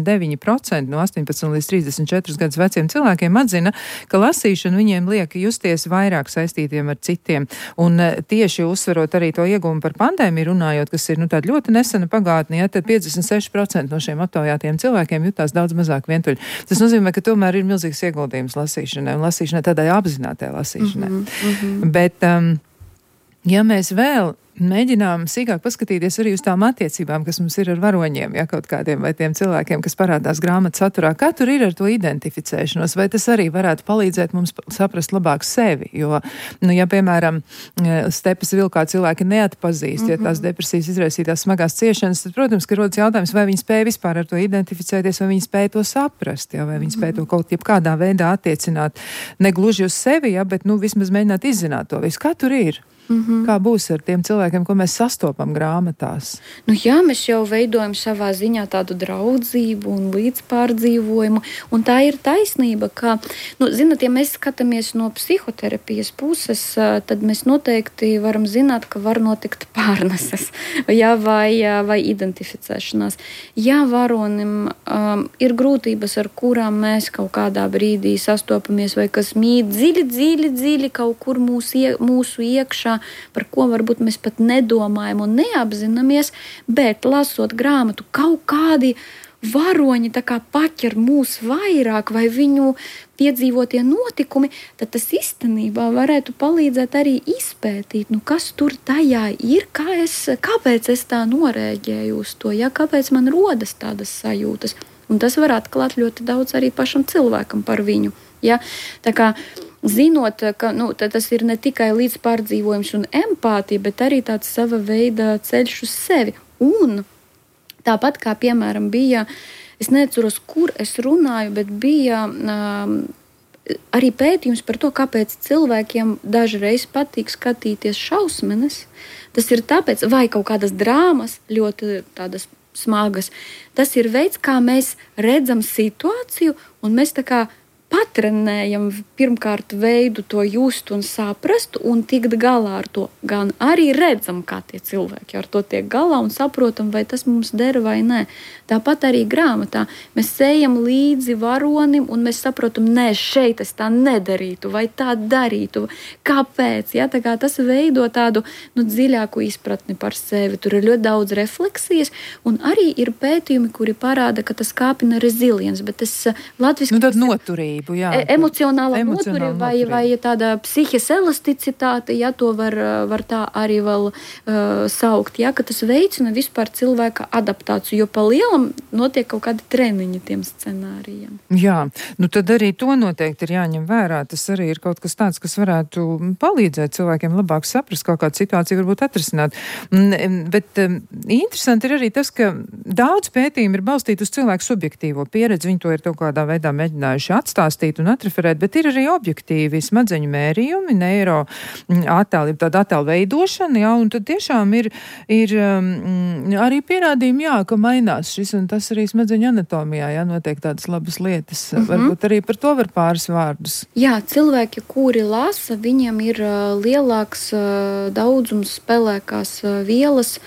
59% no 18 līdz 34 gadus veciem cilvēkiem atzina, ka lasīšana viņiem liek justies vairāk saistītiem ar citiem. Un tieši uzsverot arī to ieguvumu par pandēmiju runājot, kas ir tāda ļoti nesena pagātne, ja, tad 56% no šiem aptaujātiem cilvēkiem jutās daudz mazāk vientuļi. Tas nozīmē, ka tomēr ir milzīgs ieguldījums lasīšanai un lasīšanai tādai apzinātai lasīšanai. Bet ja mēs vēl mēģinām sīkāk paskatīties arī uz tām attiecībām, kas mums ir ar varoņiem, ja kaut kādiem vai tiem cilvēkiem, kas parādās grāmatas saturā, kā tur ir ar to identificēšanos, vai tas arī varētu palīdzēt mums saprast labāk sevi, jo, ja, piemēram, stepas vilkā cilvēki neatpazīst, ja tās depresijas izraisītās smagās ciešanas, tad, protams, ka rodas jautājums, vai viņi spēja vispār ar to identificēties, vai viņi spēja to saprast, ja, vai viņi spēja to kaut kādā veidā attiecināt, negluži uz sevi, ja, bet, vismaz mēģināt izzināt to visu. Kā tur ir? Kā būs ar tiem cilvēkiem, ko mēs sastopam grāmatās? Jā, mēs jau veidojam savā ziņā tādu draudzību un līdzpārdzīvojumu, un tā ir taisnība, ka, zināt, ja mēs skatāmies no psihoterapijas puses, tad mēs noteikti varam zināt, ka var notikt pārneses, ja, vai identificēšanās. Ja varonim ir grūtības, ar kurām mēs kaut kādā brīdī sastopamies, vai kas mīt dziļi kaut kur mūsu iekšā, par ko varbūt mēs pat nedomājam un neapzināmies, bet lasot grāmatu, kaut kādi varoņi tā kā paķer mūs vairāk vai viņu piedzīvotie notikumi, tad tas īstenībā varētu palīdzēt arī izpētīt, kas tur tajā ir, kāpēc es tā norēģēju uz to, ja, kāpēc man rodas tādas sajūtas. Un tas var atklāt ļoti daudz arī pašam cilvēkam par viņu. Ja? Tā kā zinot, ka tas ir ne tikai līdzpārdzīvojums un empātija, bet arī tāds sava veida ceļš uz sevi. Un tāpat kā, piemēram, bija, es neatceros, kur es runāju, bet bija arī pētījums par to, kāpēc cilvēkiem dažreiz patīk skatīties šausmenes. Tas ir tāpēc, vai kaut kādas drāmas, ļoti tādas smagas. Tas ir veids, kā mēs redzam situāciju, un mēs tā kā patrenējam pirmkārt veidu to just un saprast un tikt galā ar to. Gan arī redzam, kā tie cilvēki ar to tiek galā un saprotam, vai tas mums der vai nē. Tāpat arī grāmatā. Mēs ejam līdzi varonim un mēs saprotam, nē, šeit es tā nedarītu vai tā darītu. Kāpēc? Ja? Tā kā tas veido tādu dziļāku izpratni par sevi. Tur ir ļoti daudz refleksijas un arī ir pētījumi, kuri parāda, ka tas kāpina resilience, bet tas latviski... Tad noturība. Jā, emocionālā noturība vai tāda psihes elasticitāte, ja to var tā arī vēl saukt, ja, ka tas veicina vispār cilvēka adaptāciju, jo pa lielam notiek kaut kādi treniņi tiem scenārijiem. Jā, tad arī to noteikti ir jāņem vērā. Tas arī ir kaut kas tāds, kas varētu palīdzēt cilvēkiem labāk saprast, kaut kādu situāciju varbūt atrisināt. Bet interesanti ir arī tas, ka daudz pētījumu ir balstīti uz cilvēku subjektīvo pieredzi. Viņi to ir kaut kādā veidā mēģinājuši atstāt un atreferēt, bet ir arī objektīvi smadzeņu mērījumi, neiro attēli, tāda attēla veidošana, jā, un tad tiešām ir arī pierādījumi, jā, ka mainās šis un tas arī smadzeņu anatomijā, jā, notiek tādas labas lietas. Varbūt arī par to var pāris vārdus. Jā, cilvēki, kuri lasa, viņiem ir lielāks daudzums spēlēkās vielas,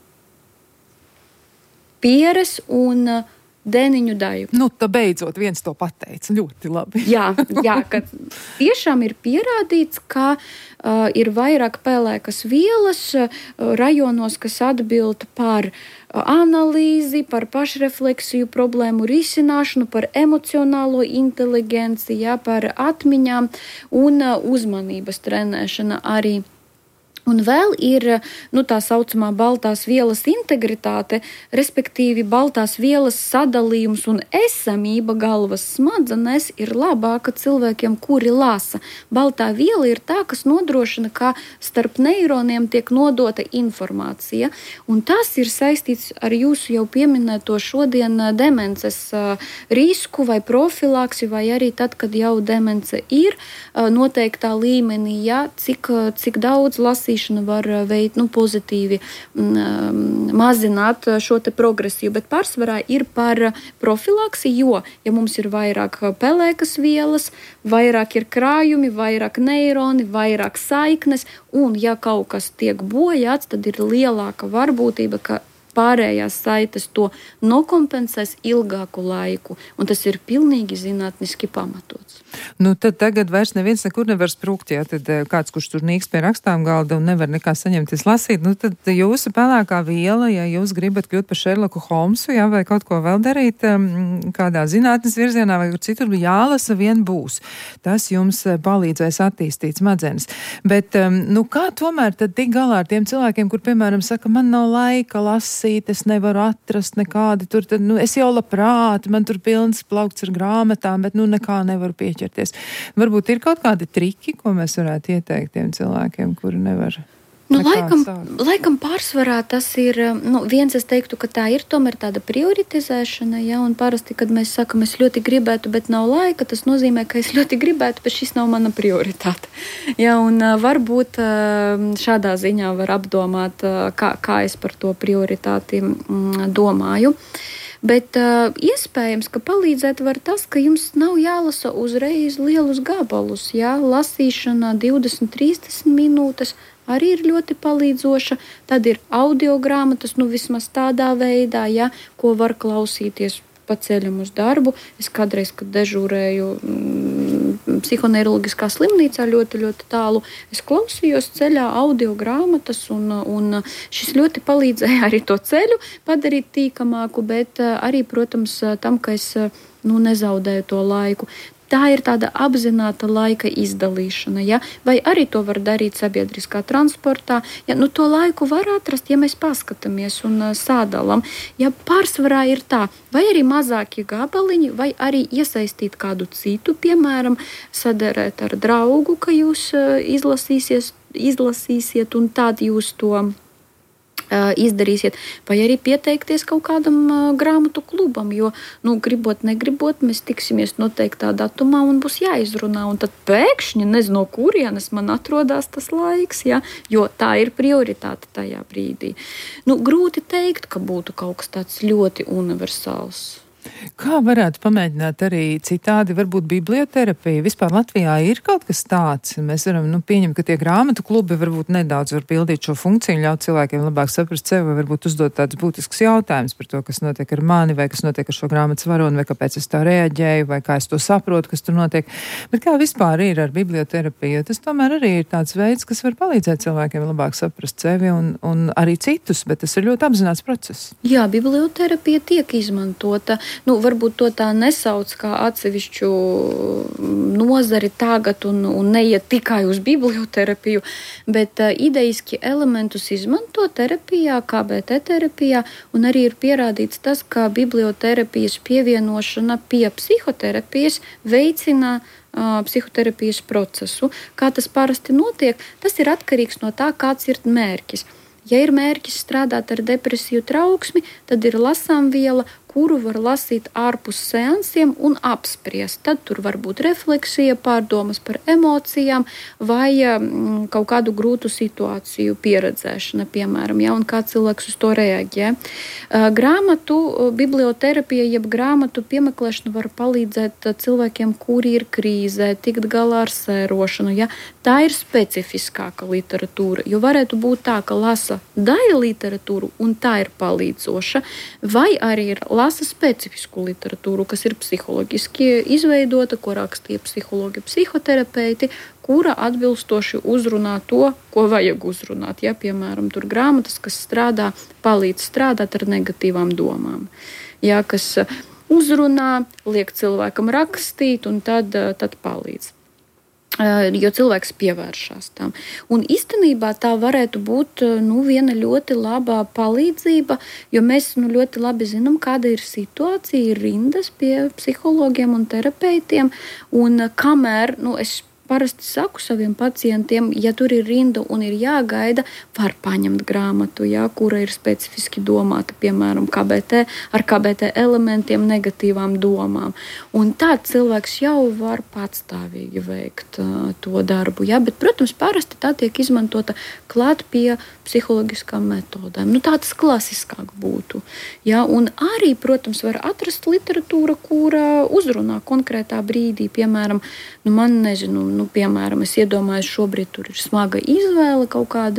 pieres un dēniņu daju. Tā beidzot viens to pateica. Ļoti labi. jā, ka tiešām ir pierādīts, ka ir vairāk pelēkas vielas rajonos, kas atbild par analīzi, par pašrefleksiju, problēmu risināšanu, par emocionālo inteligenci, par atmiņām un uzmanības trenēšana arī. Un vēl ir tā saucamā baltās vielas integritāte, respektīvi baltās vielas sadalījums un esamība galvas smadzenēs ir labāka cilvēkiem, kuri lasa. Baltā viela ir tā, kas nodrošina, ka starp neironiem tiek nodota informācija, un tas ir saistīts ar jūsu jau pieminēto šodien demences risku vai profilaksi, vai arī tad, kad jau demence ir noteiktā līmenī, cik daudz lasīt var pozitīvi mazināt šo te progresiju, bet pārsvarā ir par profilaksi, jo, ja mums ir vairāk pelēkas vielas, vairāk ir krājumi, vairāk neironi, vairāk saiknes, un ja kaut kas tiek bojāts, tad ir lielāka varbūtība, ka pārējās saites to nokompensēs ilgāku laiku, un tas ir pilnīgi zinātniski pamatots. Tad tagad vairs neviens nekur nevar sprūkt, tad kāds, kurš tur nīks pie rakstām galda un nevar nekā saņemties lasīt, tad jūsu pelēkā viela, ja jūs gribat kļūt par Šerloku Holmsu, vai kaut ko vēl darīt kādā zinātnes virzienā vai citur, jālasa vien būs. Tas jums palīdzēs attīstīt smadzenes. Bet, kā tomēr tad tik galā ar tiem cilvēkiem, kur, piemēram, saka, man nav laika lasīt, es nevaru atrast nekādi tur, tad, es jau labprāt, man tur pilns plaukts ar grāmatām, bet, nekā nevaru pieķerties. Varbūt ir kaut kādi triki, ko mēs varētu ieteikt tiem cilvēkiem, kuri nevar. Laikam pārsvarā tas ir, viens es teiktu, ka tā ir tomēr tāda prioritizēšana, un parasti, kad mēs sakam, es ļoti gribētu, bet nav laika, tas nozīmē, ka es ļoti gribētu, bet šis nav mana prioritāte. Un varbūt šādā ziņā var apdomāt, kā es par to prioritāti domāju. Bet iespējams, ka palīdzēt var tas, ka jums nav jālasa uzreiz lielus gabalus. Lasīšana 20-30 minūtes arī ir ļoti palīdzoša. Tad ir audio grāmatas, vismaz tādā veidā, ko var klausīties pa ceļam uz darbu. Es kādreiz, kad dežūrēju psihoneiroloģiskā slimnīcā ļoti, ļoti tālu, es klausījos ceļā audio grāmatas, un šis ļoti palīdzēja arī to ceļu padarīt tīkamāku, bet arī, protams, tam, ka es nezaudēju to laiku. Tā ir tāda apzināta laika izdalīšana, vai arī to var darīt sabiedriskā transportā. To laiku var atrast, ja mēs paskatāmies un sādalam. Pārsvarā ir tā, vai arī mazākie gabaliņi, vai arī iesaistīt kādu citu, piemēram, sadarēt ar draugu, ka jūs izlasīsiet, un tad jūs to izdarīsiet, vai arī pieteikties kaut kādam grāmatu klubam, jo, gribot, negribot, mēs tiksimies noteiktā datumā un būs jāizrunā, un tad pēkšņi, nezinu, no kurienes man atrodās tas laiks, jo tā ir prioritāte tajā brīdī. Grūti teikt, ka būtu kaut kas tāds ļoti universāls. Kā varētu pamēģināt arī citādi, varbūt biblioterapija? Vispār Latvijā ir kaut kas tāds. Mēs varam pieņemt, ka tie grāmatu klubi varbūt nedaudz var pildīt šo funkciju, ļaut cilvēkiem labāk saprast sevi, vai varbūt uzdot tādus būtiskus jautājumus par to, kas notiek ar mani, vai kas notiek ar šo grāmatas varoni, vai kāpēc es tā reaģēju, vai kā es to saprotu, kas tur notiek. Bet kā vispār ir ar biblioterapiju? Tas tomēr arī ir tāds veids, kas var palīdzēt cilvēkiem labāk saprast sevi un arī citus, bet tas ir ļoti apzināts process. Jā, biblioterapija tiek izmantota. Varbūt to tā nesauc kā atsevišķu nozari tagad un neiet tikai uz biblioterapiju, bet idejiski elementus izmanto terapijā, KBT terapijā, un arī ir pierādīts tas, ka biblioterapijas pievienošana pie psihoterapijas veicina psihoterapijas procesu. Kā tas parasti notiek, tas ir atkarīgs no tā, kāds ir mērķis. Ja ir mērķis strādāt ar depresiju trauksmi, tad ir lasāmviela, kuru var lasīt ārpus seansiem un apspriest. Tad tur var būt refleksija, pārdomas par emocijām vai kaut kādu grūtu situāciju pieredzēšana, piemēram, un kā cilvēks uz to reaģē. Grāmatu biblioterapija, jeb grāmatu piemeklēšana var palīdzēt cilvēkiem, kuri ir krīzē, tikt galā ar sērošanu. Tā ir specifiskāka literatūra, jo varētu būt tā, ka lasa daļa literatūru un tā ir palīdzoša, vai arī ir lasa specifisku literatūru, kas ir psiholoģiski izveidota, ko rakstīja psihologi, psihoterapeiti, kura atbilstoši uzrunā to, ko vajag uzrunāt. Piemēram, tur grāmatas, kas palīdz strādāt ar negatīvām domām. Kas uzrunā, liek cilvēkam rakstīt un tad palīdz. jo cilvēks pievēršās tam. Un īstenībā tā varētu būt viena ļoti laba palīdzība, jo mēs ļoti labi zinām, kāda ir situācija, ir rindas pie psihologiem un terapeitiem, un kamēr, es parasti saku saviem pacientiem, ja tur ir rinda un ir jāgaida, var paņemt grāmatu, kura ir specifiski domāta, piemēram, KBT, ar KBT elementiem, negatīvām domām. Un tā cilvēks jau var patstāvīgi veikt to darbu. Bet, protams, parasti tā tiek izmantota klāt pie psiholoģiskām metodēm. Tā tas klasiskāk būtu. Un arī, protams, var atrast literatūra, kura uzrunā konkrētā brīdī. Piemēram, man nezinu, piemēram, es iedomājos, šobrīd tur ir smaga izvēle kaut kāda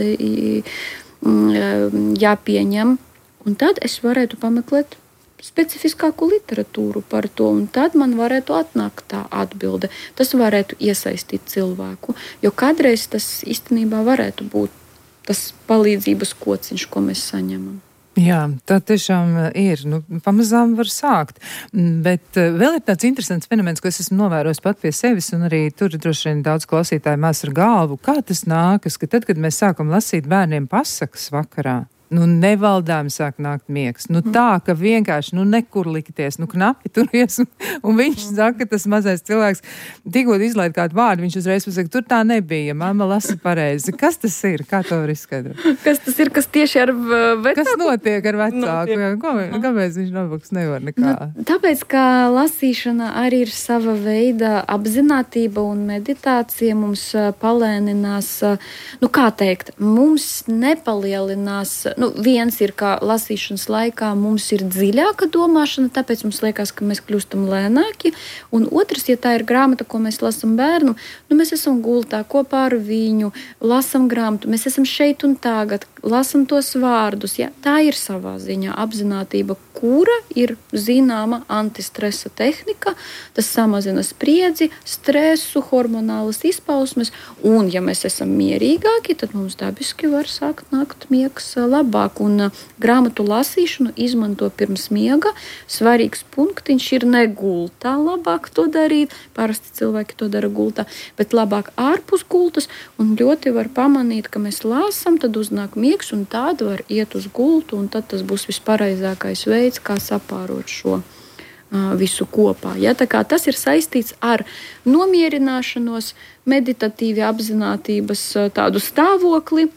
jāpieņem, un tad es varētu pameklēt specifiskāku literatūru par to, un tad man varētu atnākt tā atbilde. Tas varētu iesaistīt cilvēku, jo kādreiz tas īstenībā varētu būt tas palīdzības kociņš, ko mēs saņemam. Jā, tā tiešām ir. Pamazām var sākt. Bet vēl ir tāds interesants fenomens, ko es esmu novērojis pat pie sevis, un arī tur droši vien daudz klausītāju mēs ar galvu. Kā tas nākas, ka tad, kad mēs sākam lasīt bērniem pasakas vakarā, nevaldām sāk nākt miegs. Tā, ka vienkārši, nekur likties, knapi turies, un viņš saka, tas mazais cilvēks, tikot izlaid kādu vārdu, viņš uzreiz pasaka, tur tā nebija, mamma lasa pareizi. Kas tas ir? Kā to var izskaidrot? Kas tas ir, kas tieši ar vecāku? Kas notiek ar vecāku? Kāpēc viņš nabaks nevar nekā? Tāpēc, ka lasīšana arī ir sava veida apzinātība un meditācija mums palēninās, kā teikt, mums nepalielinās. Viens ir, ka lasīšanas laikā mums ir dziļāka domāšana, tāpēc mums liekas, ka mēs kļūstam lēnāki. Un otrs, ja tā ir grāmata, ko mēs lasām bērnu, mēs esam gultā kopā ar viņu, lasām grāmatu, mēs esam šeit un tagad, lasām tos vārdus. Tā ir savā ziņā apzinātība, kura ir zināma antistresa tehnika. Tas samazina spriedzi, stresu, hormonālas izpausmes, un ja mēs esam mierīgāki, tad mums dabiski var sākt nākt miegs labāk. Un grāmatu lasīšanu izmanto pirms miega. Svarīgs punktiņš ir negultā labāk to darīt. Parasti cilvēki to dara gultā, bet labāk ārpus gultas. Un ļoti var pamanīt, ka mēs lasām, tad uznāk miegs, un tad var iet uz gultu, un tad tas būs vispareizākais veids, kā sapārot šo visu kopā. Tā kā tas ir saistīts ar nomierināšanos, meditatīvi apzinātības tādu stāvokli,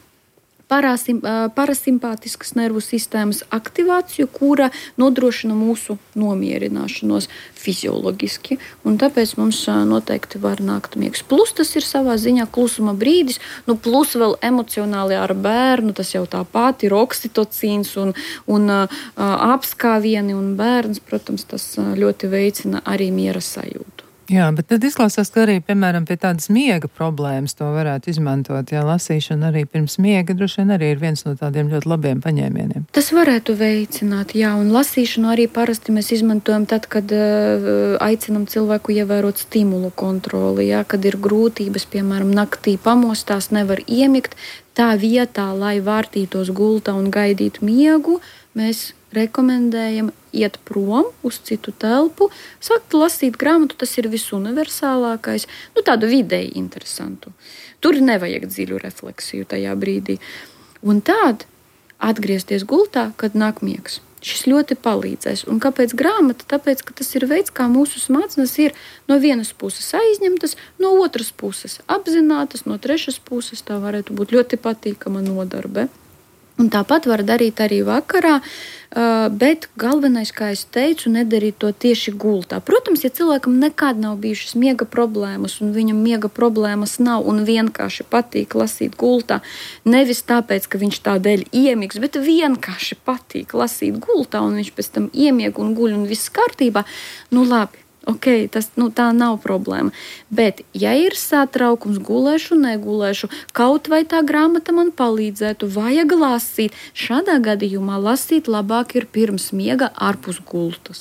parasimpātiskas nervu sistēmas aktivāciju, kura nodrošina mūsu nomierināšanos fizioloģiski. Un tāpēc mums noteikti var nākt miegs. Plus tas ir savā ziņā klusuma brīdis, plus vēl emocionāli ar bērnu, tas jau tāpat ir oksitocīns un apskāvieni, un bērns, protams, tas ļoti veicina arī miera sajūtu. Jā, bet tad izklausās, ka arī, piemēram, pie tādas miega problēmas to varētu izmantot. Lasīšana arī pirms miega droši vien arī ir viens no tādiem ļoti labiem paņēmieniem. Tas varētu veicināt, un lasīšanu arī parasti mēs izmantojam tad, kad aicinam cilvēku ievērot stimulu kontroli, kad ir grūtības, piemēram, naktī pamostās, nevar iemigt. Tā vietā, lai vārtītos gultā un gaidītu miegu, mēs rekomendējam iet prom uz citu telpu, sākt lasīt grāmatu, tas ir visuniversālākais, tādu vidēji interesantu. Tur nevajag dziļu refleksiju tajā brīdī. Un tad atgriezties gultā, kad nāk miegs. Šis ļoti palīdzēs. Un kāpēc grāmata? Tāpēc, ka tas ir veids, kā mūsu smadzenes ir no vienas puses aizņemtas, no otras puses apzinātas, no trešas puses tā varētu būt ļoti patīkama nodarbe. Un tāpat var darīt arī vakarā, bet galvenais, kā es teicu, nedarīt to tieši gultā. Protams, ja cilvēkam nekad nav bijušas miega problēmas, un viņam miega problēmas nav, un vienkārši patīk lasīt gultā, nevis tāpēc, ka viņš tādēļ iemigs, bet vienkārši patīk lasīt gultā, un viņš pēc tam iemieg un guļ, un viss kārtībā, labi. Okay, tā nav problēma. Bet, ja ir satraukums, gulēšu, negulēšu, kaut vai tā grāmata man palīdzētu, vajag lasīt, šādā gadījumā lasīt labāk ir pirms miega ārpus gultas.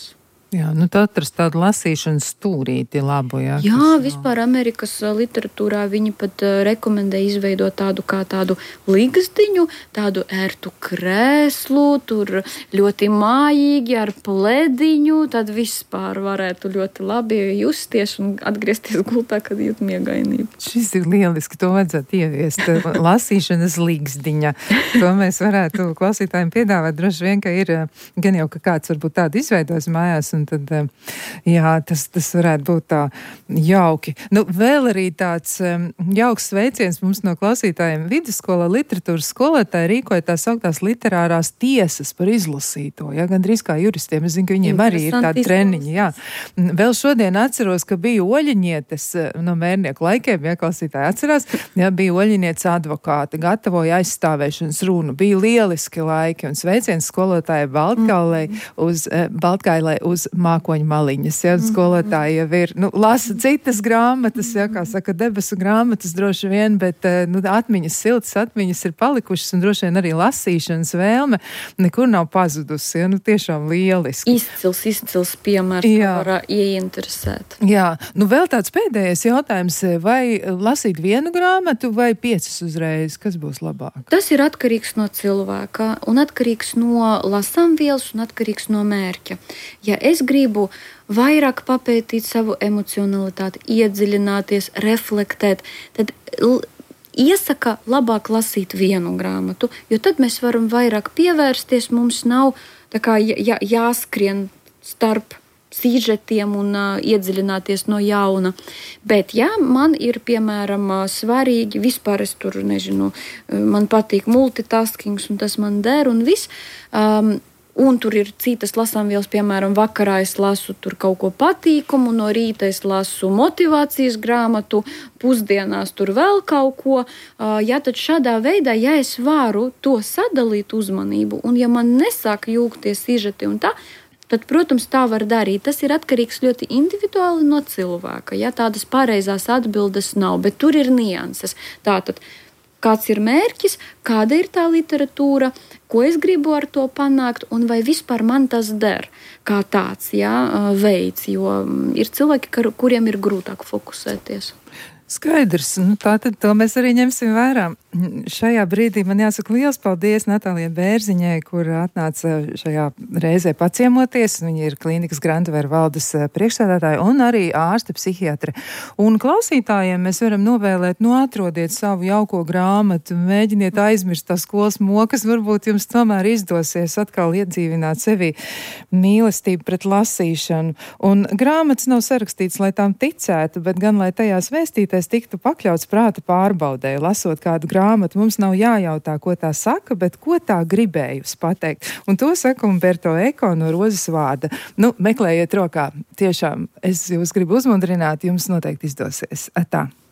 Jā, nu tā atrast tādu lasīšanas stūrīti labu, jā. Jā, vispār Amerikas literatūrā viņi pat rekomendē izveidot tādu ligzdiņu, tādu ērtu krēslu, tur ļoti mājīgi ar plediņu, tad vispār varētu ļoti labi justies un atgriezties gultā, kad jūt miegainību. Šis ir lieliski, to vajadzētu ieviest. Lasīšanas ligzdiņa. To mēs varētu klausītājiem piedāvāt. Droši vien, ka ir gan jau, ka kāds varbūt tādu izveidos mājās, un tad, jā, tas varētu būt tā jauki. Nu, vēl arī tāds jauks sveiciens mums no klausītājiem. Vidusskolā literatūras skolotāji rīkoja tās sauktās literārās tiesas par izlasīto. Jā, gandrīz kā juristiem. Es zinu, ka viņiem arī ir tādi treniņi. Jā. Vēl šodien atceros, ka bija oļiņietes no mērnieku laikiem, ja klausītāji atcerās, jā, bija oļiņietes advokāti, gatavoja aizstāvēšanas runu. Bija lieliski laiki un sveiciens skolotāja Baltkailai uz mākoņu maliņas, ja, skolotāji jau ir, lasa citas grāmatas, ja, kā saka, debesu grāmatas droši vien, bet, atmiņas, siltas atmiņas ir palikušas un droši vien arī lasīšanas vēlme nekur nav pazudusi, ja, tiešām lieliski. Izcils piemērs, kā var ieinteresēt. Jā, vēl tāds pēdējais jautājums, vai lasīt vienu grāmatu vai 5 uzreiz, kas būs labāk? Tas ir atkarīgs no cilvēka un atkarīgs no lasāmvielas un atkarīgs no mērķa. Ja es gribu vairāk papētīt savu emocionalitāti, iedziļināties, reflektēt, tad iesaka labāk lasīt vienu grāmatu, jo tad mēs varam vairāk pievērsties, mums nav tā kā jāskrien starp sīžetiem un iedziļināties no jauna. Bet, ja man ir, piemēram, svarīgi, vispār es tur, nezinu, man patīk multitaskings un tas man der un viss, un tur ir citas lasāmvielas, piemēram, vakarā es lasu tur kaut ko patīkumu, no rīta es lasu motivācijas grāmatu, pusdienās tur vēl kaut ko. Ja tad šādā veidā, ja es varu to sadalīt uzmanību, un ja man nesāk jūgties sižeti un tā, tad, protams, tā var darīt. Tas ir atkarīgs ļoti individuāli no cilvēka. Ja tādas pareizās atbildes nav, bet tur ir nianses. Tātad, kāds ir mērķis, kāda ir tā literatūra, ko es gribu ar to panākt, un vai vispār man tas der kā tāds veids, jo ir cilvēki, kuriem ir grūtāk fokusēties. Skaidrs, tātad to mēs arī ņemsim vērā. Šajā brīdī man jāsaka liels paldies Natālijai Bērziņai, kur atnāca šajā reizē paciemoties. Viņa ir klīnikas Grandveru valdes priekšsēdētāja un arī ārste psihiatre. Un klausītājiem mēs varam novēlēt, atrodiet savu jauko grāmatu, mēģiniet aizmirst tās skolas mokas, varbūt jums tomēr izdosies atkal iedzīvināt sevī mīlestību pret lasīšanu. Un grāmatas nav sarakstīts, lai tām ticētu, bet gan, lai tajās vēstītais tiktu pakļauts prāta pārbaudē. Lasot kādu grāmatu, mums nav jājautā, ko tā saka, bet ko tā gribējusi pateikt. Un to saka Umberto Eko no Rozes vārda. Meklējiet rokā. Tiešām, es jūs gribu uzmundrināt, jums noteikti izdosies. Tā.